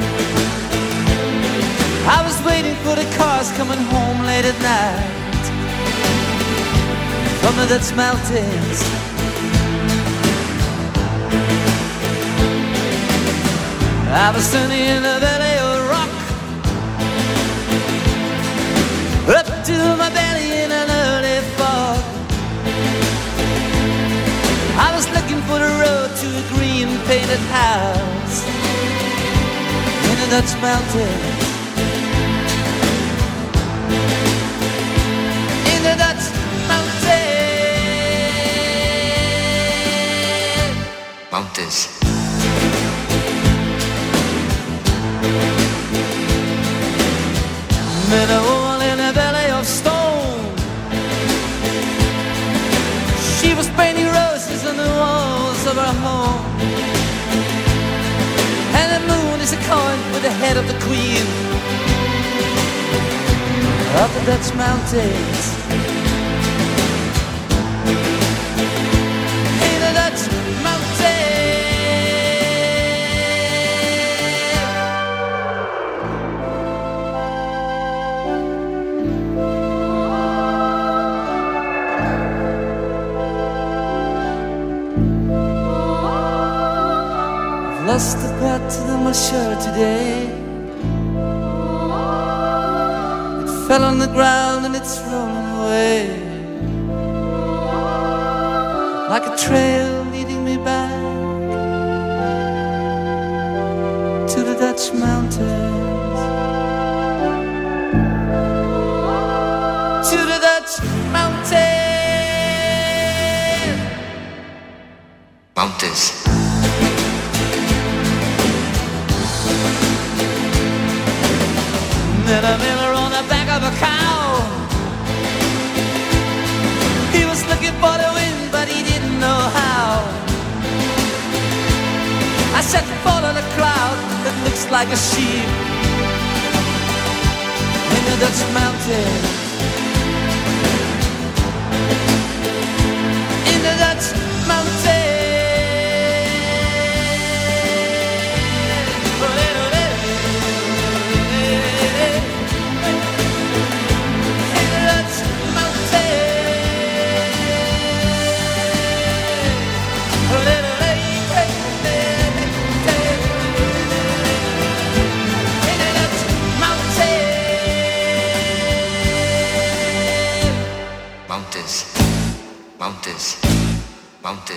Speaker 15: I was waiting for the cars coming home late at night from the Dutch mountains. I was standing in a valley of rock, up to my belly in an early fog. I was looking for the road to a green painted house in the Dutch mountains. In the Dutch mountains. Mountains. Met a woman in a valley of stone. She was painting roses on the walls of her home. And the moon is a coin with the head of the queen of the Dutch mountains. In the Dutch mountains. Lost the pattern of my shirt today. It fell on the ground and it's rolling away, like a trail leading me back to the Dutch mountains. To the Dutch mountains. Mountains. Met a miller on the back of a cow. He was looking for the wind, but he didn't know how. I said, fall on a cloud that looks like a sheep in the Dutch mountains. In the Dutch mountains.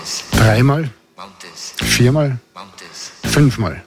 Speaker 14: Dreimal? Viermal? Fünfmal?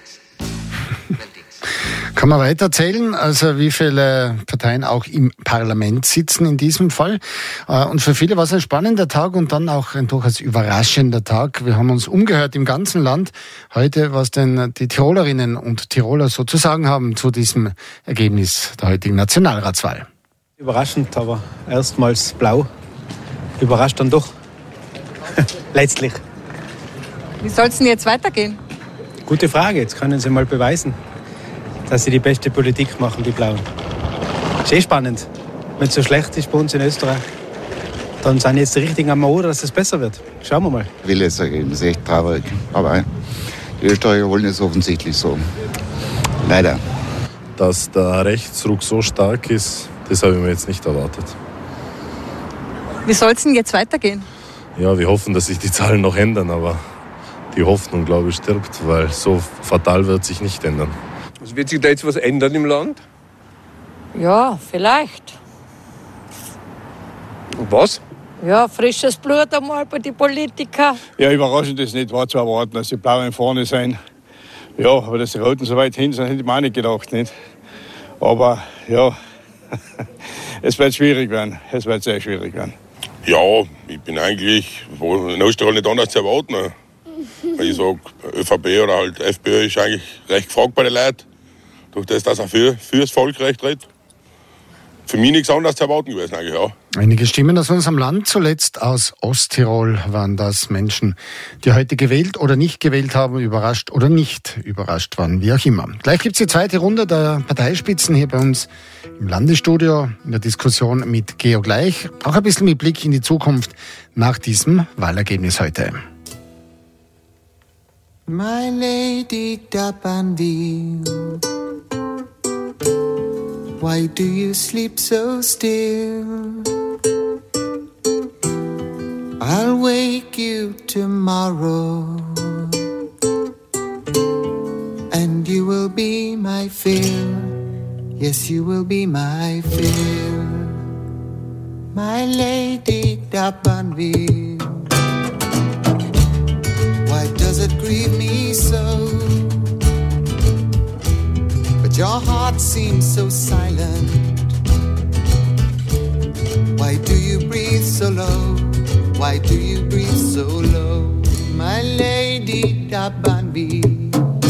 Speaker 14: Kann man weiterzählen, also wie viele Parteien auch im Parlament sitzen in diesem Fall. Und für viele war es ein spannender Tag und dann auch ein durchaus überraschender Tag. Wir haben uns umgehört im ganzen Land heute, was denn die Tirolerinnen und Tiroler so zu sagen haben zu diesem Ergebnis der heutigen Nationalratswahl.
Speaker 6: Überraschend, aber erstmals blau. Überrascht dann doch. Letztlich.
Speaker 7: Wie soll es denn jetzt weitergehen?
Speaker 6: Gute Frage, jetzt können Sie mal beweisen, dass sie die beste Politik machen, die Blauen. Ist eh spannend. Wenn es so schlecht ist bei uns in Österreich, dann sind jetzt die Richtigen am Ohr, dass es besser wird. Schauen wir mal.
Speaker 9: Willes Ergebnis, echt traurig. Aber die Österreicher wollen es offensichtlich so. Leider.
Speaker 10: Dass der Rechtsruck so stark ist, das habe ich mir jetzt nicht erwartet.
Speaker 7: Wie soll es denn jetzt weitergehen?
Speaker 10: Ja, wir hoffen, dass sich die Zahlen noch ändern, aber die Hoffnung, glaube ich, stirbt, weil so fatal wird sich nicht ändern.
Speaker 25: Also wird sich da jetzt was ändern im Land?
Speaker 26: Ja, vielleicht.
Speaker 25: Und was?
Speaker 26: Ja, frisches Blut einmal bei den Politikern.
Speaker 27: Ja, überraschend ist nicht, war zu erwarten, dass die Blauen vorne sein. Ja, aber dass die Roten so weit hin sind, hätte ich mir auch nicht gedacht. Nicht? Aber ja, es wird schwierig werden. Es wird sehr schwierig werden.
Speaker 28: Ja, ich bin eigentlich in Österreich nicht anders zu erwarten. Ich sage, ÖVP oder halt FPÖ ist eigentlich recht gefragt bei den Leuten. Durch das, dass er für, für das Volk recht redet. Für mich nichts anderes zu erwarten gewesen eigentlich, ja.
Speaker 14: Einige Stimmen aus unserem Land, zuletzt aus Osttirol, waren das Menschen, die heute gewählt oder nicht gewählt haben, überrascht oder nicht überrascht waren, wie auch immer. Gleich gibt es die zweite Runde der Parteispitzen hier bei uns im Landesstudio in der Diskussion mit Georg Leich. Auch ein bisschen mit Blick in die Zukunft nach diesem Wahlergebnis heute.
Speaker 15: My lady Dapanville, why do you sleep so still? I'll wake you tomorrow, and you will be my fill. Yes, you will be my fill. My lady Dapanville, why does it grieve me so? But your heart seems so silent. Why do you breathe so low? Why do you breathe so low? My lady Dapanville,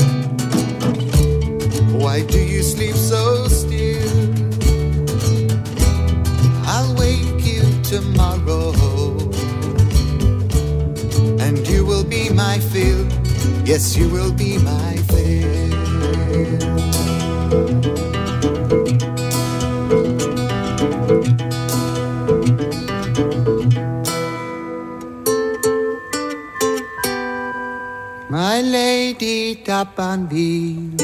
Speaker 15: why do you sleep so still? I'll wake you tomorrow, and you will be my fill. Yes, you will be my fill. My lady Dapanville,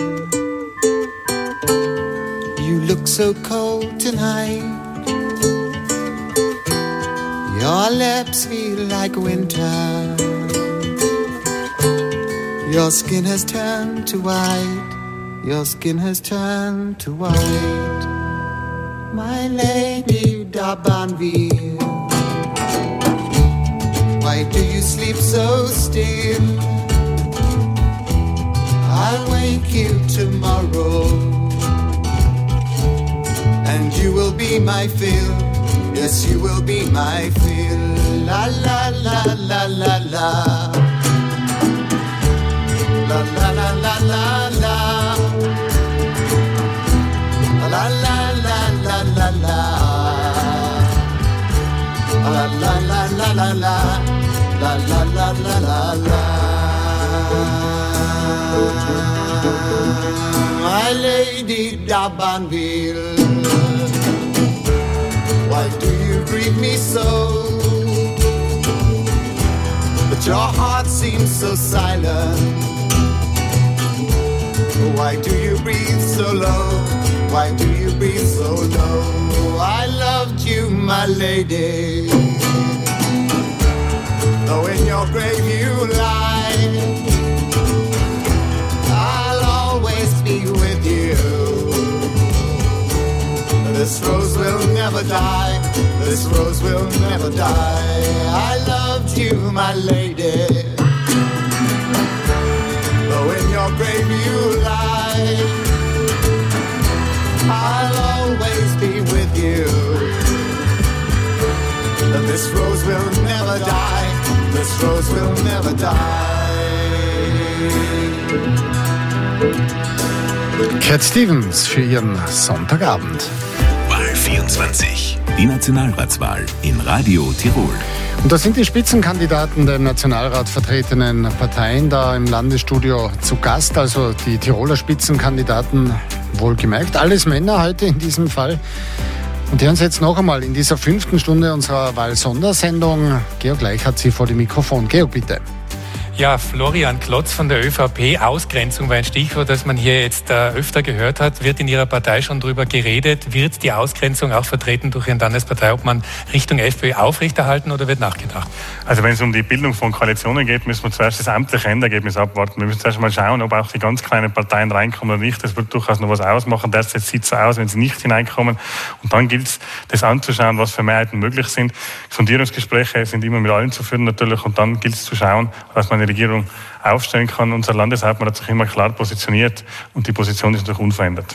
Speaker 15: you look so cold tonight. Your lips feel like winter. Your skin has turned to white. Your skin has turned to white. My lady Dapanville, why do you sleep so still? I'll wake you tomorrow, and you will be my fill. Yes, you will be my fill. La la la la la la. La la la la la la. La la la la la la. La la la la la la. La la la la la la. My lady Dapanville, why do you grieve me so? But your heart seems so silent. Why do you breathe so low? Why do you breathe so low? I loved you, my lady, though in your grave you lie. I'll always be with you. This rose will never die. This rose will never die. I loved you, my lady. Though in your grave you lie, I'll always be with you. This rose will never die. This rose will never die.
Speaker 14: Cat Stevens für ihren Sonntagabend.
Speaker 1: Wahl vierundzwanzig. Die Nationalratswahl in Radio Tirol.
Speaker 14: Und da sind die Spitzenkandidaten der im Nationalrat vertretenen Parteien da im Landesstudio zu Gast, also die Tiroler Spitzenkandidaten, wohlgemerkt. Alles Männer heute in diesem Fall. Und die hören Sie jetzt noch einmal in dieser fünften Stunde unserer Wahl-Sondersendung. Georg Leich hat Sie vor dem Mikrofon. Georg, bitte.
Speaker 17: Ja, Florian Klotz von der ÖVP, Ausgrenzung war ein Stichwort, das man hier jetzt äh, öfter gehört hat. Wird in Ihrer Partei schon drüber geredet? Wird die Ausgrenzung auch vertreten durch Ihren Landesparteiobmann Richtung FPÖ aufrechterhalten oder wird nachgedacht?
Speaker 2: Also wenn es um die Bildung von Koalitionen geht, müssen wir zuerst das amtliche Endergebnis abwarten. Wir müssen zuerst mal schauen, ob auch die ganz kleinen Parteien reinkommen oder nicht. Das wird durchaus noch was ausmachen. Derzeit sieht es so aus, wenn sie nicht hineinkommen. Und dann gilt es, das anzuschauen, was für Mehrheiten möglich sind. Sondierungsgespräche sind immer mit allen zu führen natürlich. Und dann gilt es zu schauen, was man Regierung aufstellen kann. Unser Landeshauptmann hat sich immer klar positioniert und die Position ist noch unverändert.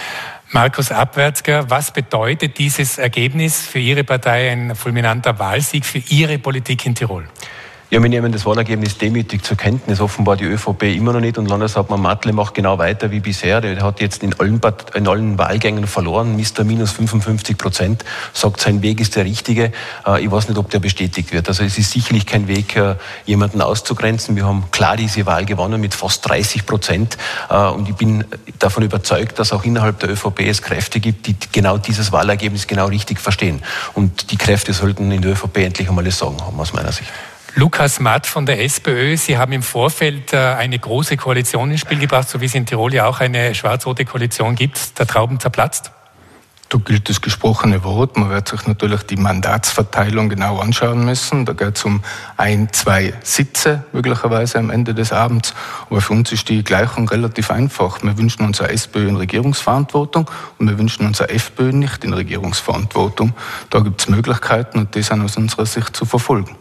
Speaker 17: Markus Abwärtsger, was bedeutet dieses Ergebnis für Ihre Partei, ein fulminanter Wahlsieg für Ihre Politik in Tirol?
Speaker 8: Ja, wir nehmen das Wahlergebnis demütig zur Kenntnis. Offenbar die ÖVP immer noch nicht und Landeshauptmann Matle macht genau weiter wie bisher. Der hat jetzt in allen, in allen Wahlgängen verloren, Mister minus fünfundfünfzig Prozent, sagt, sein Weg ist der richtige. Ich weiß nicht, ob der bestätigt wird. Also es ist sicherlich kein Weg, jemanden auszugrenzen. Wir haben klar diese Wahl gewonnen mit fast dreißig Prozent und ich bin davon überzeugt, dass auch innerhalb der ÖVP es Kräfte gibt, die genau dieses Wahlergebnis genau richtig verstehen. Und die Kräfte sollten in der ÖVP endlich einmal das Sagen haben, aus meiner Sicht.
Speaker 17: Lukas Matt von der SPÖ, Sie haben im Vorfeld eine große Koalition ins Spiel gebracht, so wie es in Tirol ja auch eine schwarz-rote Koalition gibt. Der Trauben zerplatzt?
Speaker 20: Da gilt das gesprochene Wort. Man wird sich natürlich die Mandatsverteilung genau anschauen müssen. Da geht es um ein, zwei Sitze möglicherweise am Ende des Abends. Aber für uns ist die Gleichung relativ einfach. Wir wünschen unserer SPÖ in Regierungsverantwortung und wir wünschen unserer FPÖ nicht in Regierungsverantwortung. Da gibt es Möglichkeiten und die sind aus unserer Sicht zu verfolgen.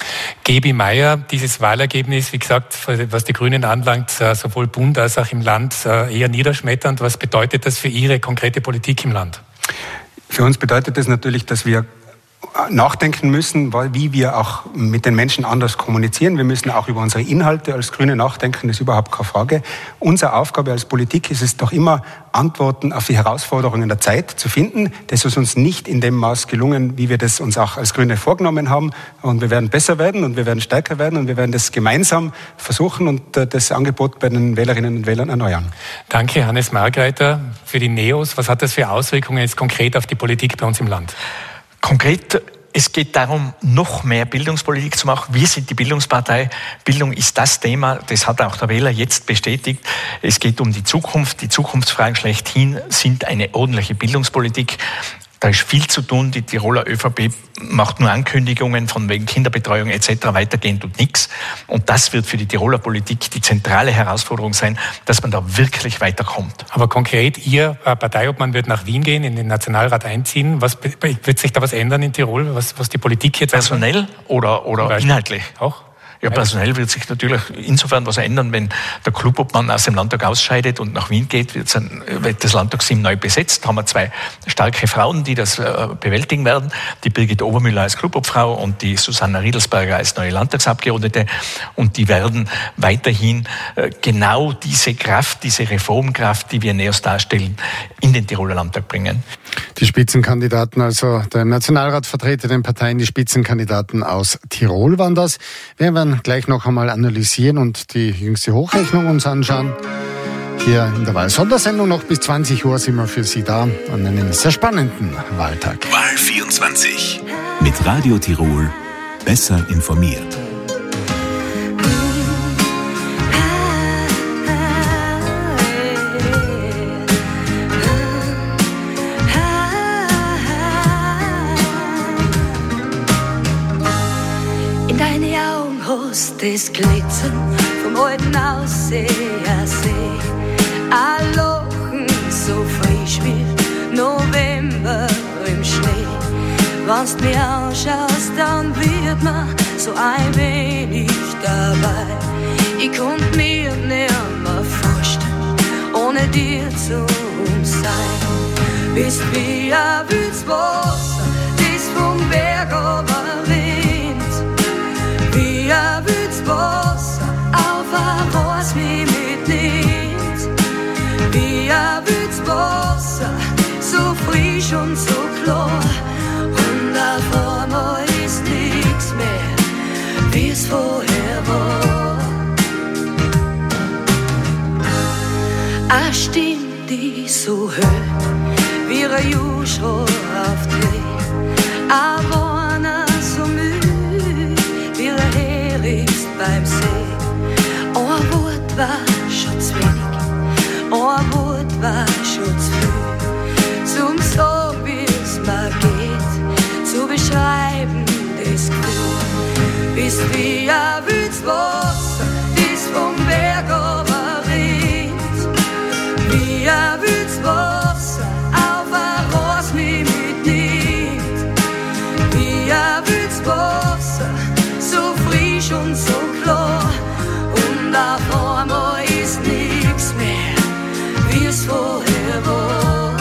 Speaker 17: Gebi Meier, dieses Wahlergebnis, wie gesagt, was die Grünen anlangt, sowohl Bund als auch im Land eher niederschmetternd. Was bedeutet das für Ihre konkrete Politik im Land?
Speaker 22: Für uns bedeutet das natürlich, dass wir nachdenken müssen, wie wir auch mit den Menschen anders kommunizieren. Wir müssen auch über unsere Inhalte als Grüne nachdenken, das ist überhaupt keine Frage. Unsere Aufgabe als Politik ist es doch immer, Antworten auf die Herausforderungen der Zeit zu finden. Das ist uns nicht in dem Maß gelungen, wie wir das uns auch als Grüne vorgenommen haben. Und wir werden besser werden und wir werden stärker werden und wir werden das gemeinsam versuchen und das Angebot bei den Wählerinnen und Wählern erneuern.
Speaker 17: Danke, Hannes Margreiter. Für die Neos, was hat das für Auswirkungen jetzt konkret auf die Politik bei uns im Land?
Speaker 21: Konkret, es geht darum, noch mehr Bildungspolitik zu machen. Wir sind die Bildungspartei. Bildung ist das Thema, das hat auch der Wähler jetzt bestätigt. Es geht um die Zukunft. Die Zukunftsfragen schlechthin sind eine ordentliche Bildungspolitik. Da ist viel zu tun. Die Tiroler ÖVP macht nur Ankündigungen von wegen Kinderbetreuung et cetera. Weitergehen tut nichts. Und das wird für die Tiroler Politik die zentrale Herausforderung sein, dass man da wirklich weiterkommt.
Speaker 17: Aber konkret, Ihr Parteiobmann wird nach Wien gehen, in den Nationalrat einziehen. Was, wird sich da was ändern in Tirol, was, was die Politik jetzt...
Speaker 21: Personell oder, oder inhaltlich?
Speaker 17: Auch?
Speaker 21: Ja, personell wird sich natürlich insofern was ändern, wenn der Clubobmann aus dem Landtag ausscheidet und nach Wien geht, wird das Landtagsteam neu besetzt. Da haben wir zwei starke Frauen, die das bewältigen werden. Die Birgit Obermüller als Clubobfrau und die Susanna Riedelsberger als neue Landtagsabgeordnete. Und die werden weiterhin genau diese Kraft, diese Reformkraft, die wir Neos darstellen, in den Tiroler Landtag bringen.
Speaker 14: Die Spitzenkandidaten, also der im Nationalrat vertretenen Parteien, die Spitzenkandidaten aus Tirol waren das. Wir werden gleich noch einmal analysieren und die jüngste Hochrechnung uns anschauen. Hier in der Wahl-Sondersendung noch bis zwanzig Uhr sind wir für Sie da an einem sehr spannenden Wahltag.
Speaker 1: Wahl vierundzwanzig. Mit Radio Tirol besser informiert.
Speaker 23: Das Glitzern vom alten Ausseher See, ein Lachen so frisch wie November im Schnee. Wenn's mir anschaust, dann wird mir so ein wenig dabei. Ich konnt mir nimmer vorstellen, ohne dir zu sein. Bist wie ein Wühlswasser, das vom Berg runterrinnt. Wie ein Wühlswasser, auf ein Ross mich mitnimmt. Wie ein Wühlswasser, so frisch und so klar. Und auf einmal ist nichts mehr, wie es vorher war. Eine Stimme, die so hört, wie ein Juschrohr auf Dreh. Ein Warner so müde, wie ein Hering beim See. Ein Wort war schon zu wenig, ein Wort war schon zu viel. Zum Sagen, wie es mir geht, zu beschreiben das Gefühl. Bist wie ein Wühlswasser, das vom Berg runterrinnt. Wie ein Wühlswasser, auf ein Ross mich mitnimmt. Wie ein Wühlswasser, so frisch und so klar. Und auf einmal ist nichts mehr, wie es vorher war.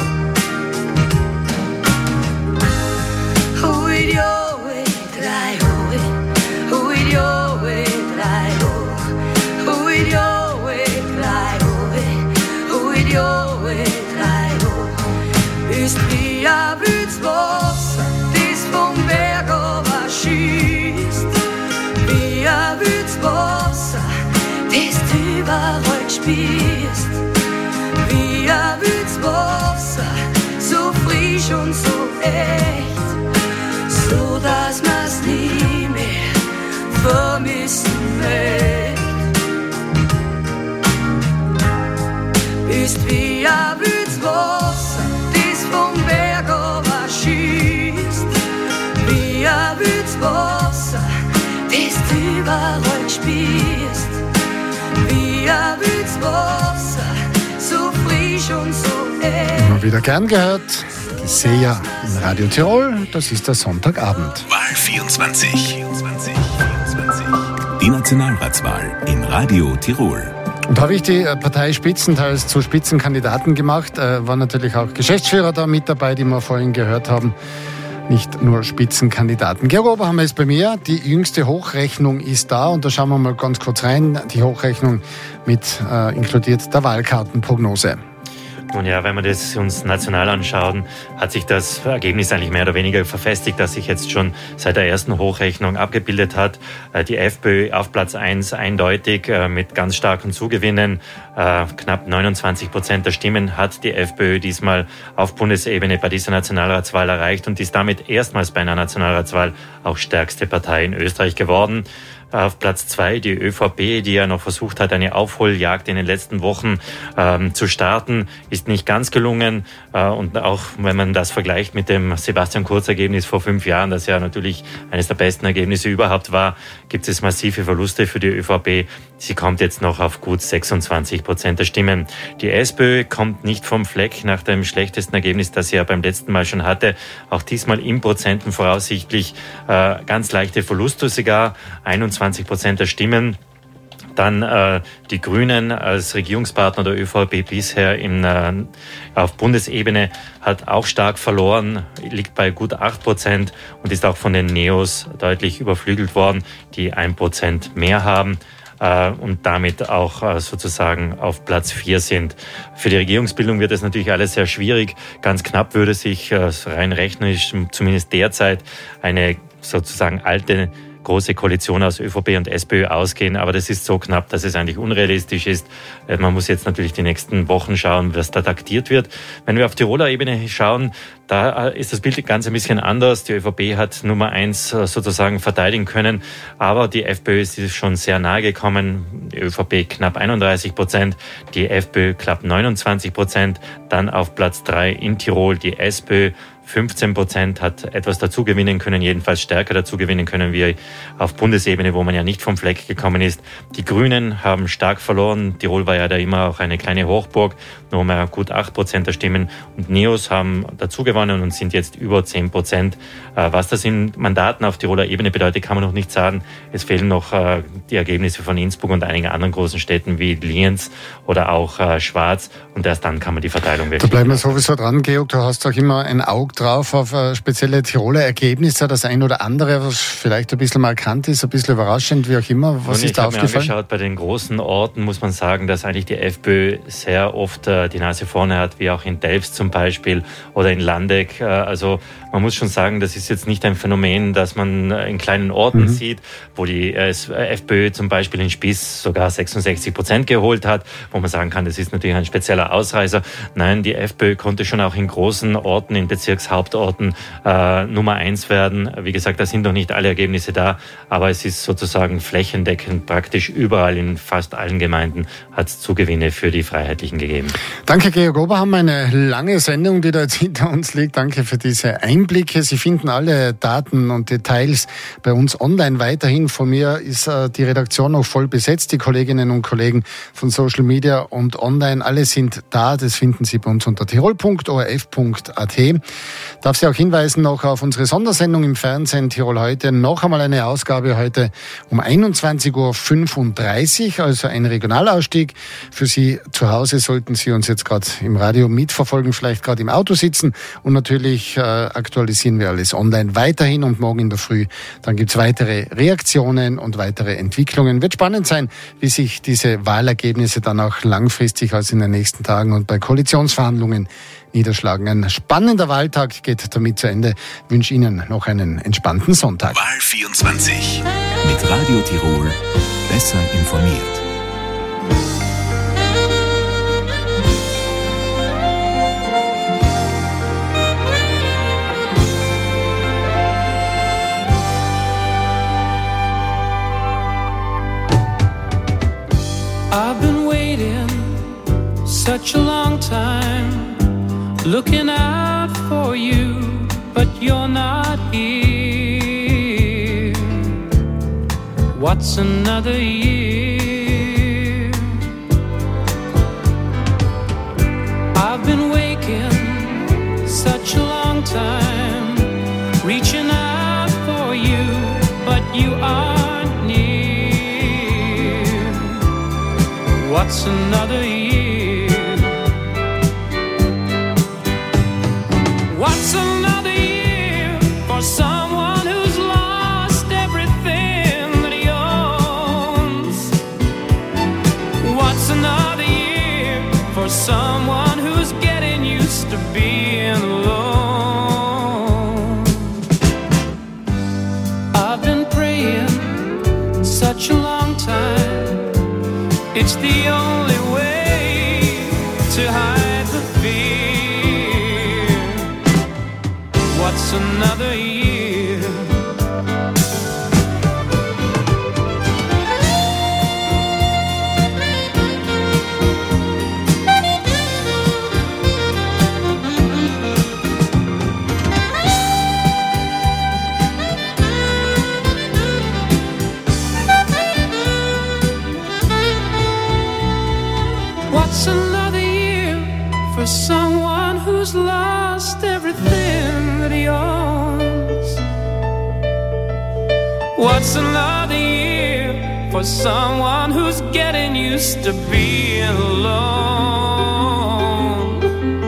Speaker 23: Huid jo, huid drei, huid, huid jo, huid drei, huid jo, huid drei, huid jo, huid drei, bist wie ein Wühlswasser, das vom Berg runter schießt. Wie ein Wühlswasser, das du überall spürst. Wie ein Wühlswasser, so frisch und so echt, so dass man's nie mehr vermissen möcht. Bist wie ein Wühlswasser, das vom Berg runter schießt. Wie ein Wühlswasser, das du überall spürst. Wie ein Wühlswasser, so frisch und so echt.
Speaker 14: Immer wieder gern gehört. Die Seher in Radio Tirol. Das ist der Sonntagabend.
Speaker 1: Wahl vierundzwanzig. Die Nationalratswahl in Radio Tirol.
Speaker 14: Und habe ich die Partei spitzenteils zu Spitzenkandidaten gemacht, äh, waren natürlich auch Geschäftsführer da mit dabei, die wir vorhin gehört haben. Nicht nur Spitzenkandidaten. Georg Oberhammer ist bei mir. Die jüngste Hochrechnung ist da und da schauen wir mal ganz kurz rein. Die Hochrechnung mit äh, inkludiert der Wahlkartenprognose.
Speaker 4: Nun ja, wenn wir das uns national anschauen, hat sich das Ergebnis eigentlich mehr oder weniger verfestigt, das sich jetzt schon seit der ersten Hochrechnung abgebildet hat. Die FPÖ auf Platz eins eindeutig mit ganz starken Zugewinnen. Knapp neunundzwanzig Prozent der Stimmen hat die FPÖ diesmal auf Bundesebene bei dieser Nationalratswahl erreicht und ist damit erstmals bei einer Nationalratswahl auch stärkste Partei in Österreich geworden. Auf Platz zwei die ÖVP, die ja noch versucht hat, eine Aufholjagd in den letzten Wochen ähm, zu starten, ist nicht ganz gelungen. Äh, und auch wenn man das vergleicht mit dem Sebastian Kurz-Ergebnis vor fünf Jahren, das ja natürlich eines der besten Ergebnisse überhaupt war, gibt es massive Verluste für die ÖVP. Sie kommt jetzt noch auf gut sechsundzwanzig Prozent der Stimmen. Die SPÖ kommt nicht vom Fleck nach dem schlechtesten Ergebnis, das sie ja beim letzten Mal schon hatte. Auch diesmal in Prozenten voraussichtlich äh, ganz leichte Verluste sogar, einundzwanzig Prozent der Stimmen. Dann äh, die Grünen als Regierungspartner der ÖVP bisher in, äh, auf Bundesebene hat auch stark verloren, liegt bei gut acht Prozent und ist auch von den Neos deutlich überflügelt worden, die ein Prozent mehr haben und damit auch sozusagen auf Platz vier sind. Für die Regierungsbildung wird es natürlich alles sehr schwierig. Ganz knapp würde sich rein rechnerisch zumindest derzeit eine sozusagen alte große Koalition aus ÖVP und SPÖ ausgehen, aber das ist so knapp, dass es eigentlich unrealistisch ist. Man muss jetzt natürlich die nächsten Wochen schauen, was da taktiert wird. Wenn wir auf Tiroler Ebene schauen, da ist das Bild ganz ein bisschen anders. Die ÖVP hat Nummer eins sozusagen verteidigen können, aber die FPÖ ist schon sehr nahe gekommen. Die ÖVP knapp einunddreißig Prozent, die FPÖ knapp neunundzwanzig Prozent, dann auf Platz drei in Tirol die SPÖ fünfzehn Prozent hat etwas dazu gewinnen können, jedenfalls stärker dazu gewinnen können wie auf Bundesebene, wo man ja nicht vom Fleck gekommen ist. Die Grünen haben stark verloren. Tirol war ja da immer auch eine kleine Hochburg, nur mehr gut acht Prozent der Stimmen. Und Neos haben dazu gewonnen und sind jetzt über zehn Prozent. Was das in Mandaten auf Tiroler Ebene bedeutet, kann man noch nicht sagen. Es fehlen noch die Ergebnisse von Innsbruck und einigen anderen großen Städten wie Lienz oder auch Schwaz. Und erst dann kann man die Verteilung wirklich.
Speaker 14: Da bleiben wir sowieso dran, Georg. Du hast auch immer ein Auge drauf auf spezielle Tiroler Ergebnisse. Das ein oder andere, was vielleicht ein bisschen markant ist, ein bisschen überraschend, wie auch immer. Was ist da aufgefallen? Ich habe mir angeschaut,
Speaker 4: bei den großen Orten muss man sagen, dass eigentlich die FPÖ sehr oft die Nase vorne hat, wie auch in Delfts zum Beispiel oder in Landeck. Also man muss schon sagen, das ist jetzt nicht ein Phänomen, das man in kleinen Orten mhm. sieht, wo die FPÖ zum Beispiel in Spiß sogar sechsundsechzig Prozent geholt hat, wo man sagen kann, das ist natürlich ein spezieller Ausreißer. Nein, die FPÖ konnte schon auch in großen Orten, in Bezirkshauptorten äh, Nummer eins werden. Wie gesagt, da sind noch nicht alle Ergebnisse da, aber es ist sozusagen flächendeckend praktisch überall in fast allen Gemeinden hat es Zugewinne für die Freiheitlichen gegeben.
Speaker 14: Danke, Georg Oberhammer. Eine lange Sendung, die da jetzt hinter uns liegt. Danke für diese Einblicke. Sie finden alle Daten und Details bei uns online weiterhin. Von mir ist äh, die Redaktion noch voll besetzt. Die Kolleginnen und Kollegen von Social Media und online, alle sind da. Das finden Sie bei uns unter tirol punkt o r f punkt a t. Darf Sie auch hinweisen noch auf unsere Sondersendung im Fernsehen Tirol heute. Noch einmal eine Ausgabe heute um einundzwanzig Uhr fünfunddreißig, also ein Regionalausstieg. Für Sie zu Hause sollten Sie uns jetzt gerade im Radio mitverfolgen, vielleicht gerade im Auto sitzen. Und natürlich äh, aktualisieren wir alles online weiterhin und morgen in der Früh. Dann gibt's weitere Reaktionen und weitere Entwicklungen. Wird spannend sein, wie sich diese Wahlergebnisse dann auch langfristig, also in den nächsten Tagen und bei Koalitionsverhandlungen niederschlagen. Ein spannender Wahltag geht damit zu Ende. Ich wünsche Ihnen noch einen entspannten Sonntag.
Speaker 1: Wahl vierundzwanzig mit Radio Tirol. Besser informiert.
Speaker 5: I've been waiting such a long time, looking out for you, but you're not here. What's another year? I've been waking such a long time, reaching out for you, but you aren't near. What's another year? What's another year for someone who's lost everything that he owns? What's another year for someone who's getting used to being alone? I've been praying such a long time. It's the only way to hide the fear. What's another year? What's another year for someone who's lost everything that he owns? What's another year for someone who's getting used to being alone?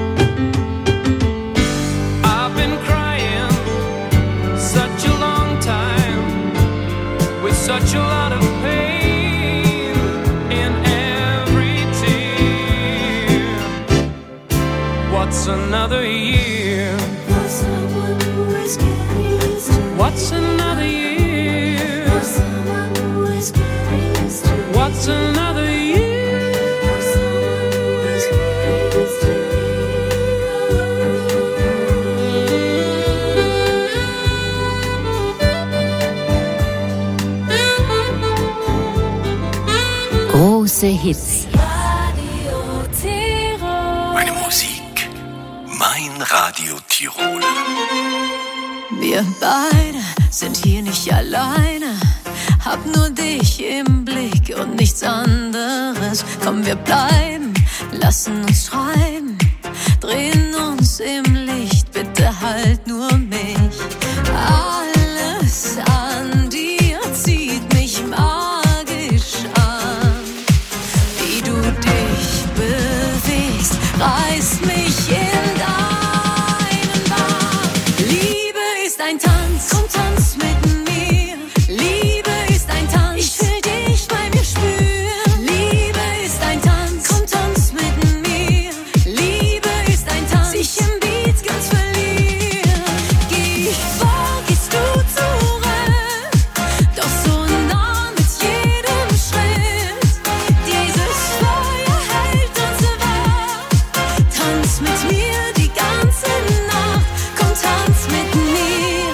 Speaker 5: I've been crying such a long time with such a lot of pain in every tear. What's another year? For someone who is getting used to. What's another year? For someone who is getting used to. What's another year? For someone who is getting used to.
Speaker 11: Große Hits.
Speaker 1: Meine Musik, mein Radio Tirol.
Speaker 23: Wir beide sind hier nicht alleine. Hab nur dich im Blick und nichts anderes. Komm, wir bleiben, lassen uns treiben, drehen uns im Licht, bitte halt nur mich. Alles an dir zieht mich magisch an. Wie du dich bewegst, reißt mich in deinen Bann. Liebe ist ein Tanz, komm, tanz mit mir. Liebe ist ein Tanz, ich will dich bei mir spüren. Liebe ist ein Tanz, komm, tanz mit mir. Liebe ist ein Tanz, sich im Beat ganz verlieren. Geh ich vor, gehst du zurück, doch so nah mit jedem Schritt. Dieses Feuer hält uns wach. Tanz mit mir die ganze Nacht, komm, tanz mit mir.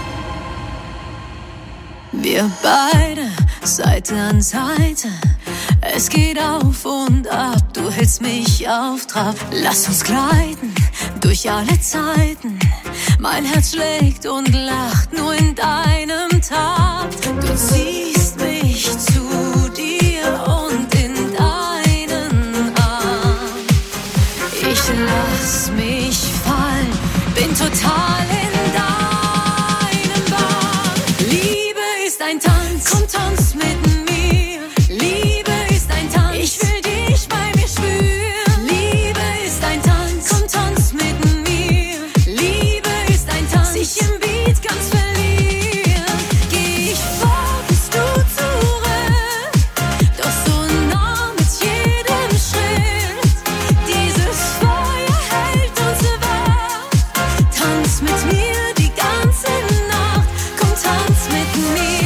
Speaker 23: Wir beide, Seite an Seite, es geht auf und ab, du hältst mich auf Trab. Lass uns gleiten durch alle Zeiten, mein Herz schlägt und lacht nur in deinem Takt. Du ziehst mich zu dir und in deinen Arm. Ich lass mich fallen, bin total in deinem Bann. Liebe ist ein Tanz, komm, tanz mit mir. Liebe ist ein Tanz, ich will dich bei mir spüren. Liebe ist ein Tanz, komm, tanz mit mir. Liebe ist ein Tanz, sich im Beat ganz verlieren. Geh ich vor, bist du zurück, doch so nah mit jedem Schritt. Dieses Feuer hält uns wach. Tanz mit mir die ganze Nacht, komm, tanz mit mir.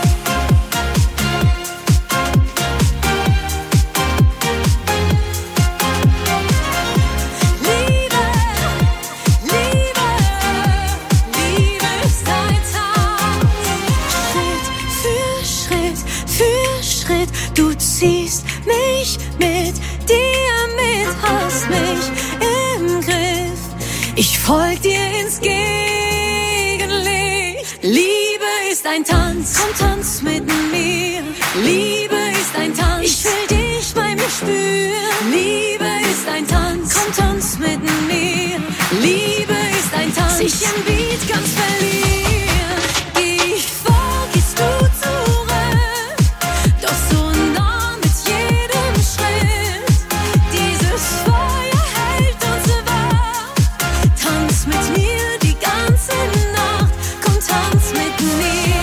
Speaker 23: Liebe, Liebe, Liebe ist ein Tanz. Schritt für Schritt, für Schritt, du ziehst mich mit dir mit, hast mich im Griff. Ich folg dir ins Gegenlicht. Liebe ist ein Tanz, komm, tanz mit mir. Liebe ist ein Tanz, ich will dich bei mir spüren. Liebe ist ein Tanz, komm, tanz mit mir. Liebe ist ein Tanz, sich im Beat ganz verlieren. Geh ich vor, gehst du zurück, doch so nah mit jedem Schritt. Dieses Feuer hält uns wach. Tanz mit mir die ganze Nacht, komm, tanz mit mir.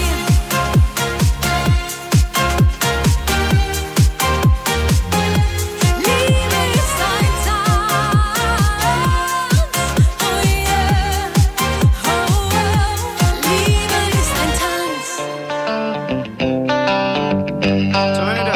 Speaker 23: Liebe ist ein Tanz, oh yeah, oh, oh. Liebe ist ein Tanz.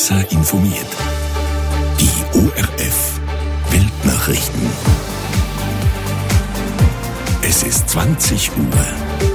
Speaker 1: Besser informiert. Die O R F Weltnachrichten. Es ist zwanzig Uhr.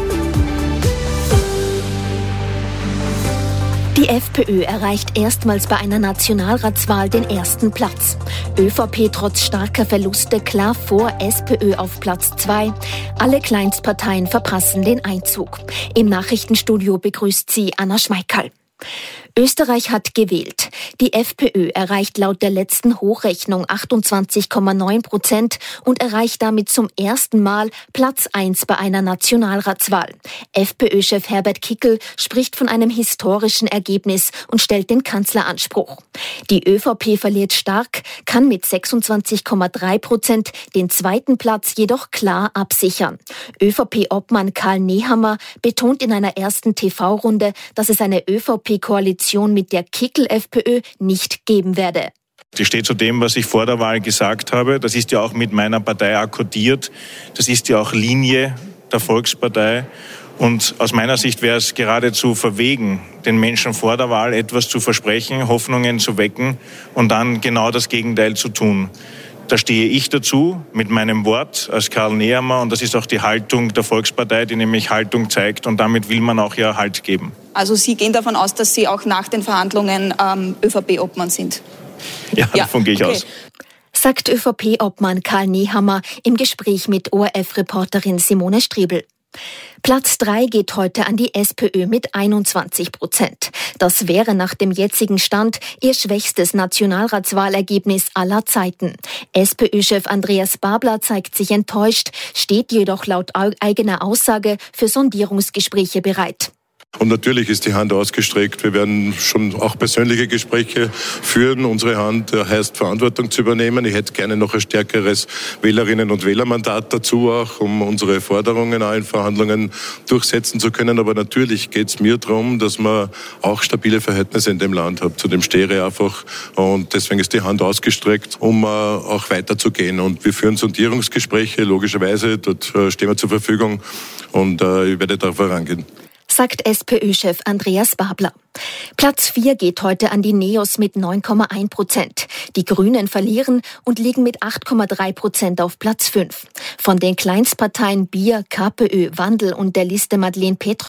Speaker 3: Die FPÖ erreicht erstmals bei einer Nationalratswahl den ersten Platz. ÖVP trotz starker Verluste klar vor, SPÖ auf Platz zwei. Alle Kleinstparteien verpassen den Einzug. Im Nachrichtenstudio begrüßt sie Anna Schmeickerl. Österreich hat gewählt. Die FPÖ erreicht laut der letzten Hochrechnung achtundzwanzig Komma neun Prozent und erreicht damit zum ersten Mal Platz eins bei einer Nationalratswahl. FPÖ-Chef Herbert Kickl spricht von einem historischen Ergebnis und stellt den Kanzleranspruch. Die ÖVP verliert stark, kann mit sechsundzwanzig Komma drei Prozent den zweiten Platz jedoch klar absichern. ÖVP-Obmann Karl Nehammer betont in einer ersten T V-Runde, dass es eine ÖVP-Koalition mit der Kickl-FPÖ nicht geben werde.
Speaker 11: Ich stehe zu dem, was ich vor der Wahl gesagt habe. Das ist ja auch mit meiner Partei akkordiert. Das ist ja auch Linie der Volkspartei. Und aus meiner Sicht wäre es geradezu verwegen, den Menschen vor der Wahl etwas zu versprechen, Hoffnungen zu wecken und dann genau das Gegenteil zu tun. Da stehe ich dazu mit meinem Wort als Karl Nehammer und das ist auch die Haltung der Volkspartei, die nämlich Haltung zeigt und damit will man auch ja Halt geben.
Speaker 12: Also Sie gehen davon aus, dass Sie auch nach den Verhandlungen ähm, ÖVP-Obmann sind?
Speaker 11: Ja, ja, davon gehe ich okay. aus.
Speaker 3: Sagt ÖVP-Obmann Karl Nehammer im Gespräch mit O R F-Reporterin Simone Striebel. Platz drei geht heute an die SPÖ mit einundzwanzig Prozent. Das wäre nach dem jetzigen Stand ihr schwächstes Nationalratswahlergebnis aller Zeiten. SPÖ-Chef Andreas Babler zeigt sich enttäuscht, steht jedoch laut eigener Aussage für Sondierungsgespräche bereit.
Speaker 13: Und natürlich ist die Hand ausgestreckt. Wir werden schon auch persönliche Gespräche führen. Unsere Hand heißt, Verantwortung zu übernehmen. Ich hätte gerne noch ein stärkeres Wählerinnen- und Wählermandat dazu auch, um unsere Forderungen auch in Verhandlungen durchsetzen zu können. Aber natürlich geht es mir darum, dass man auch stabile Verhältnisse in dem Land hat. Zu dem stehe ich einfach. Und deswegen ist die Hand ausgestreckt, um auch weiterzugehen. Und wir führen Sondierungsgespräche, logischerweise. Dort stehen wir zur Verfügung. Und ich werde darauf herangehen.
Speaker 3: Sagt SPÖ-Chef Andreas Babler. Platz vier geht heute an die NEOS mit neun Komma eins Prozent. Die Grünen verlieren und liegen mit acht Komma drei Prozent auf Platz fünf. Von den Kleinstparteien Bier, KPÖ, Wandel und der Liste Madeleine Petr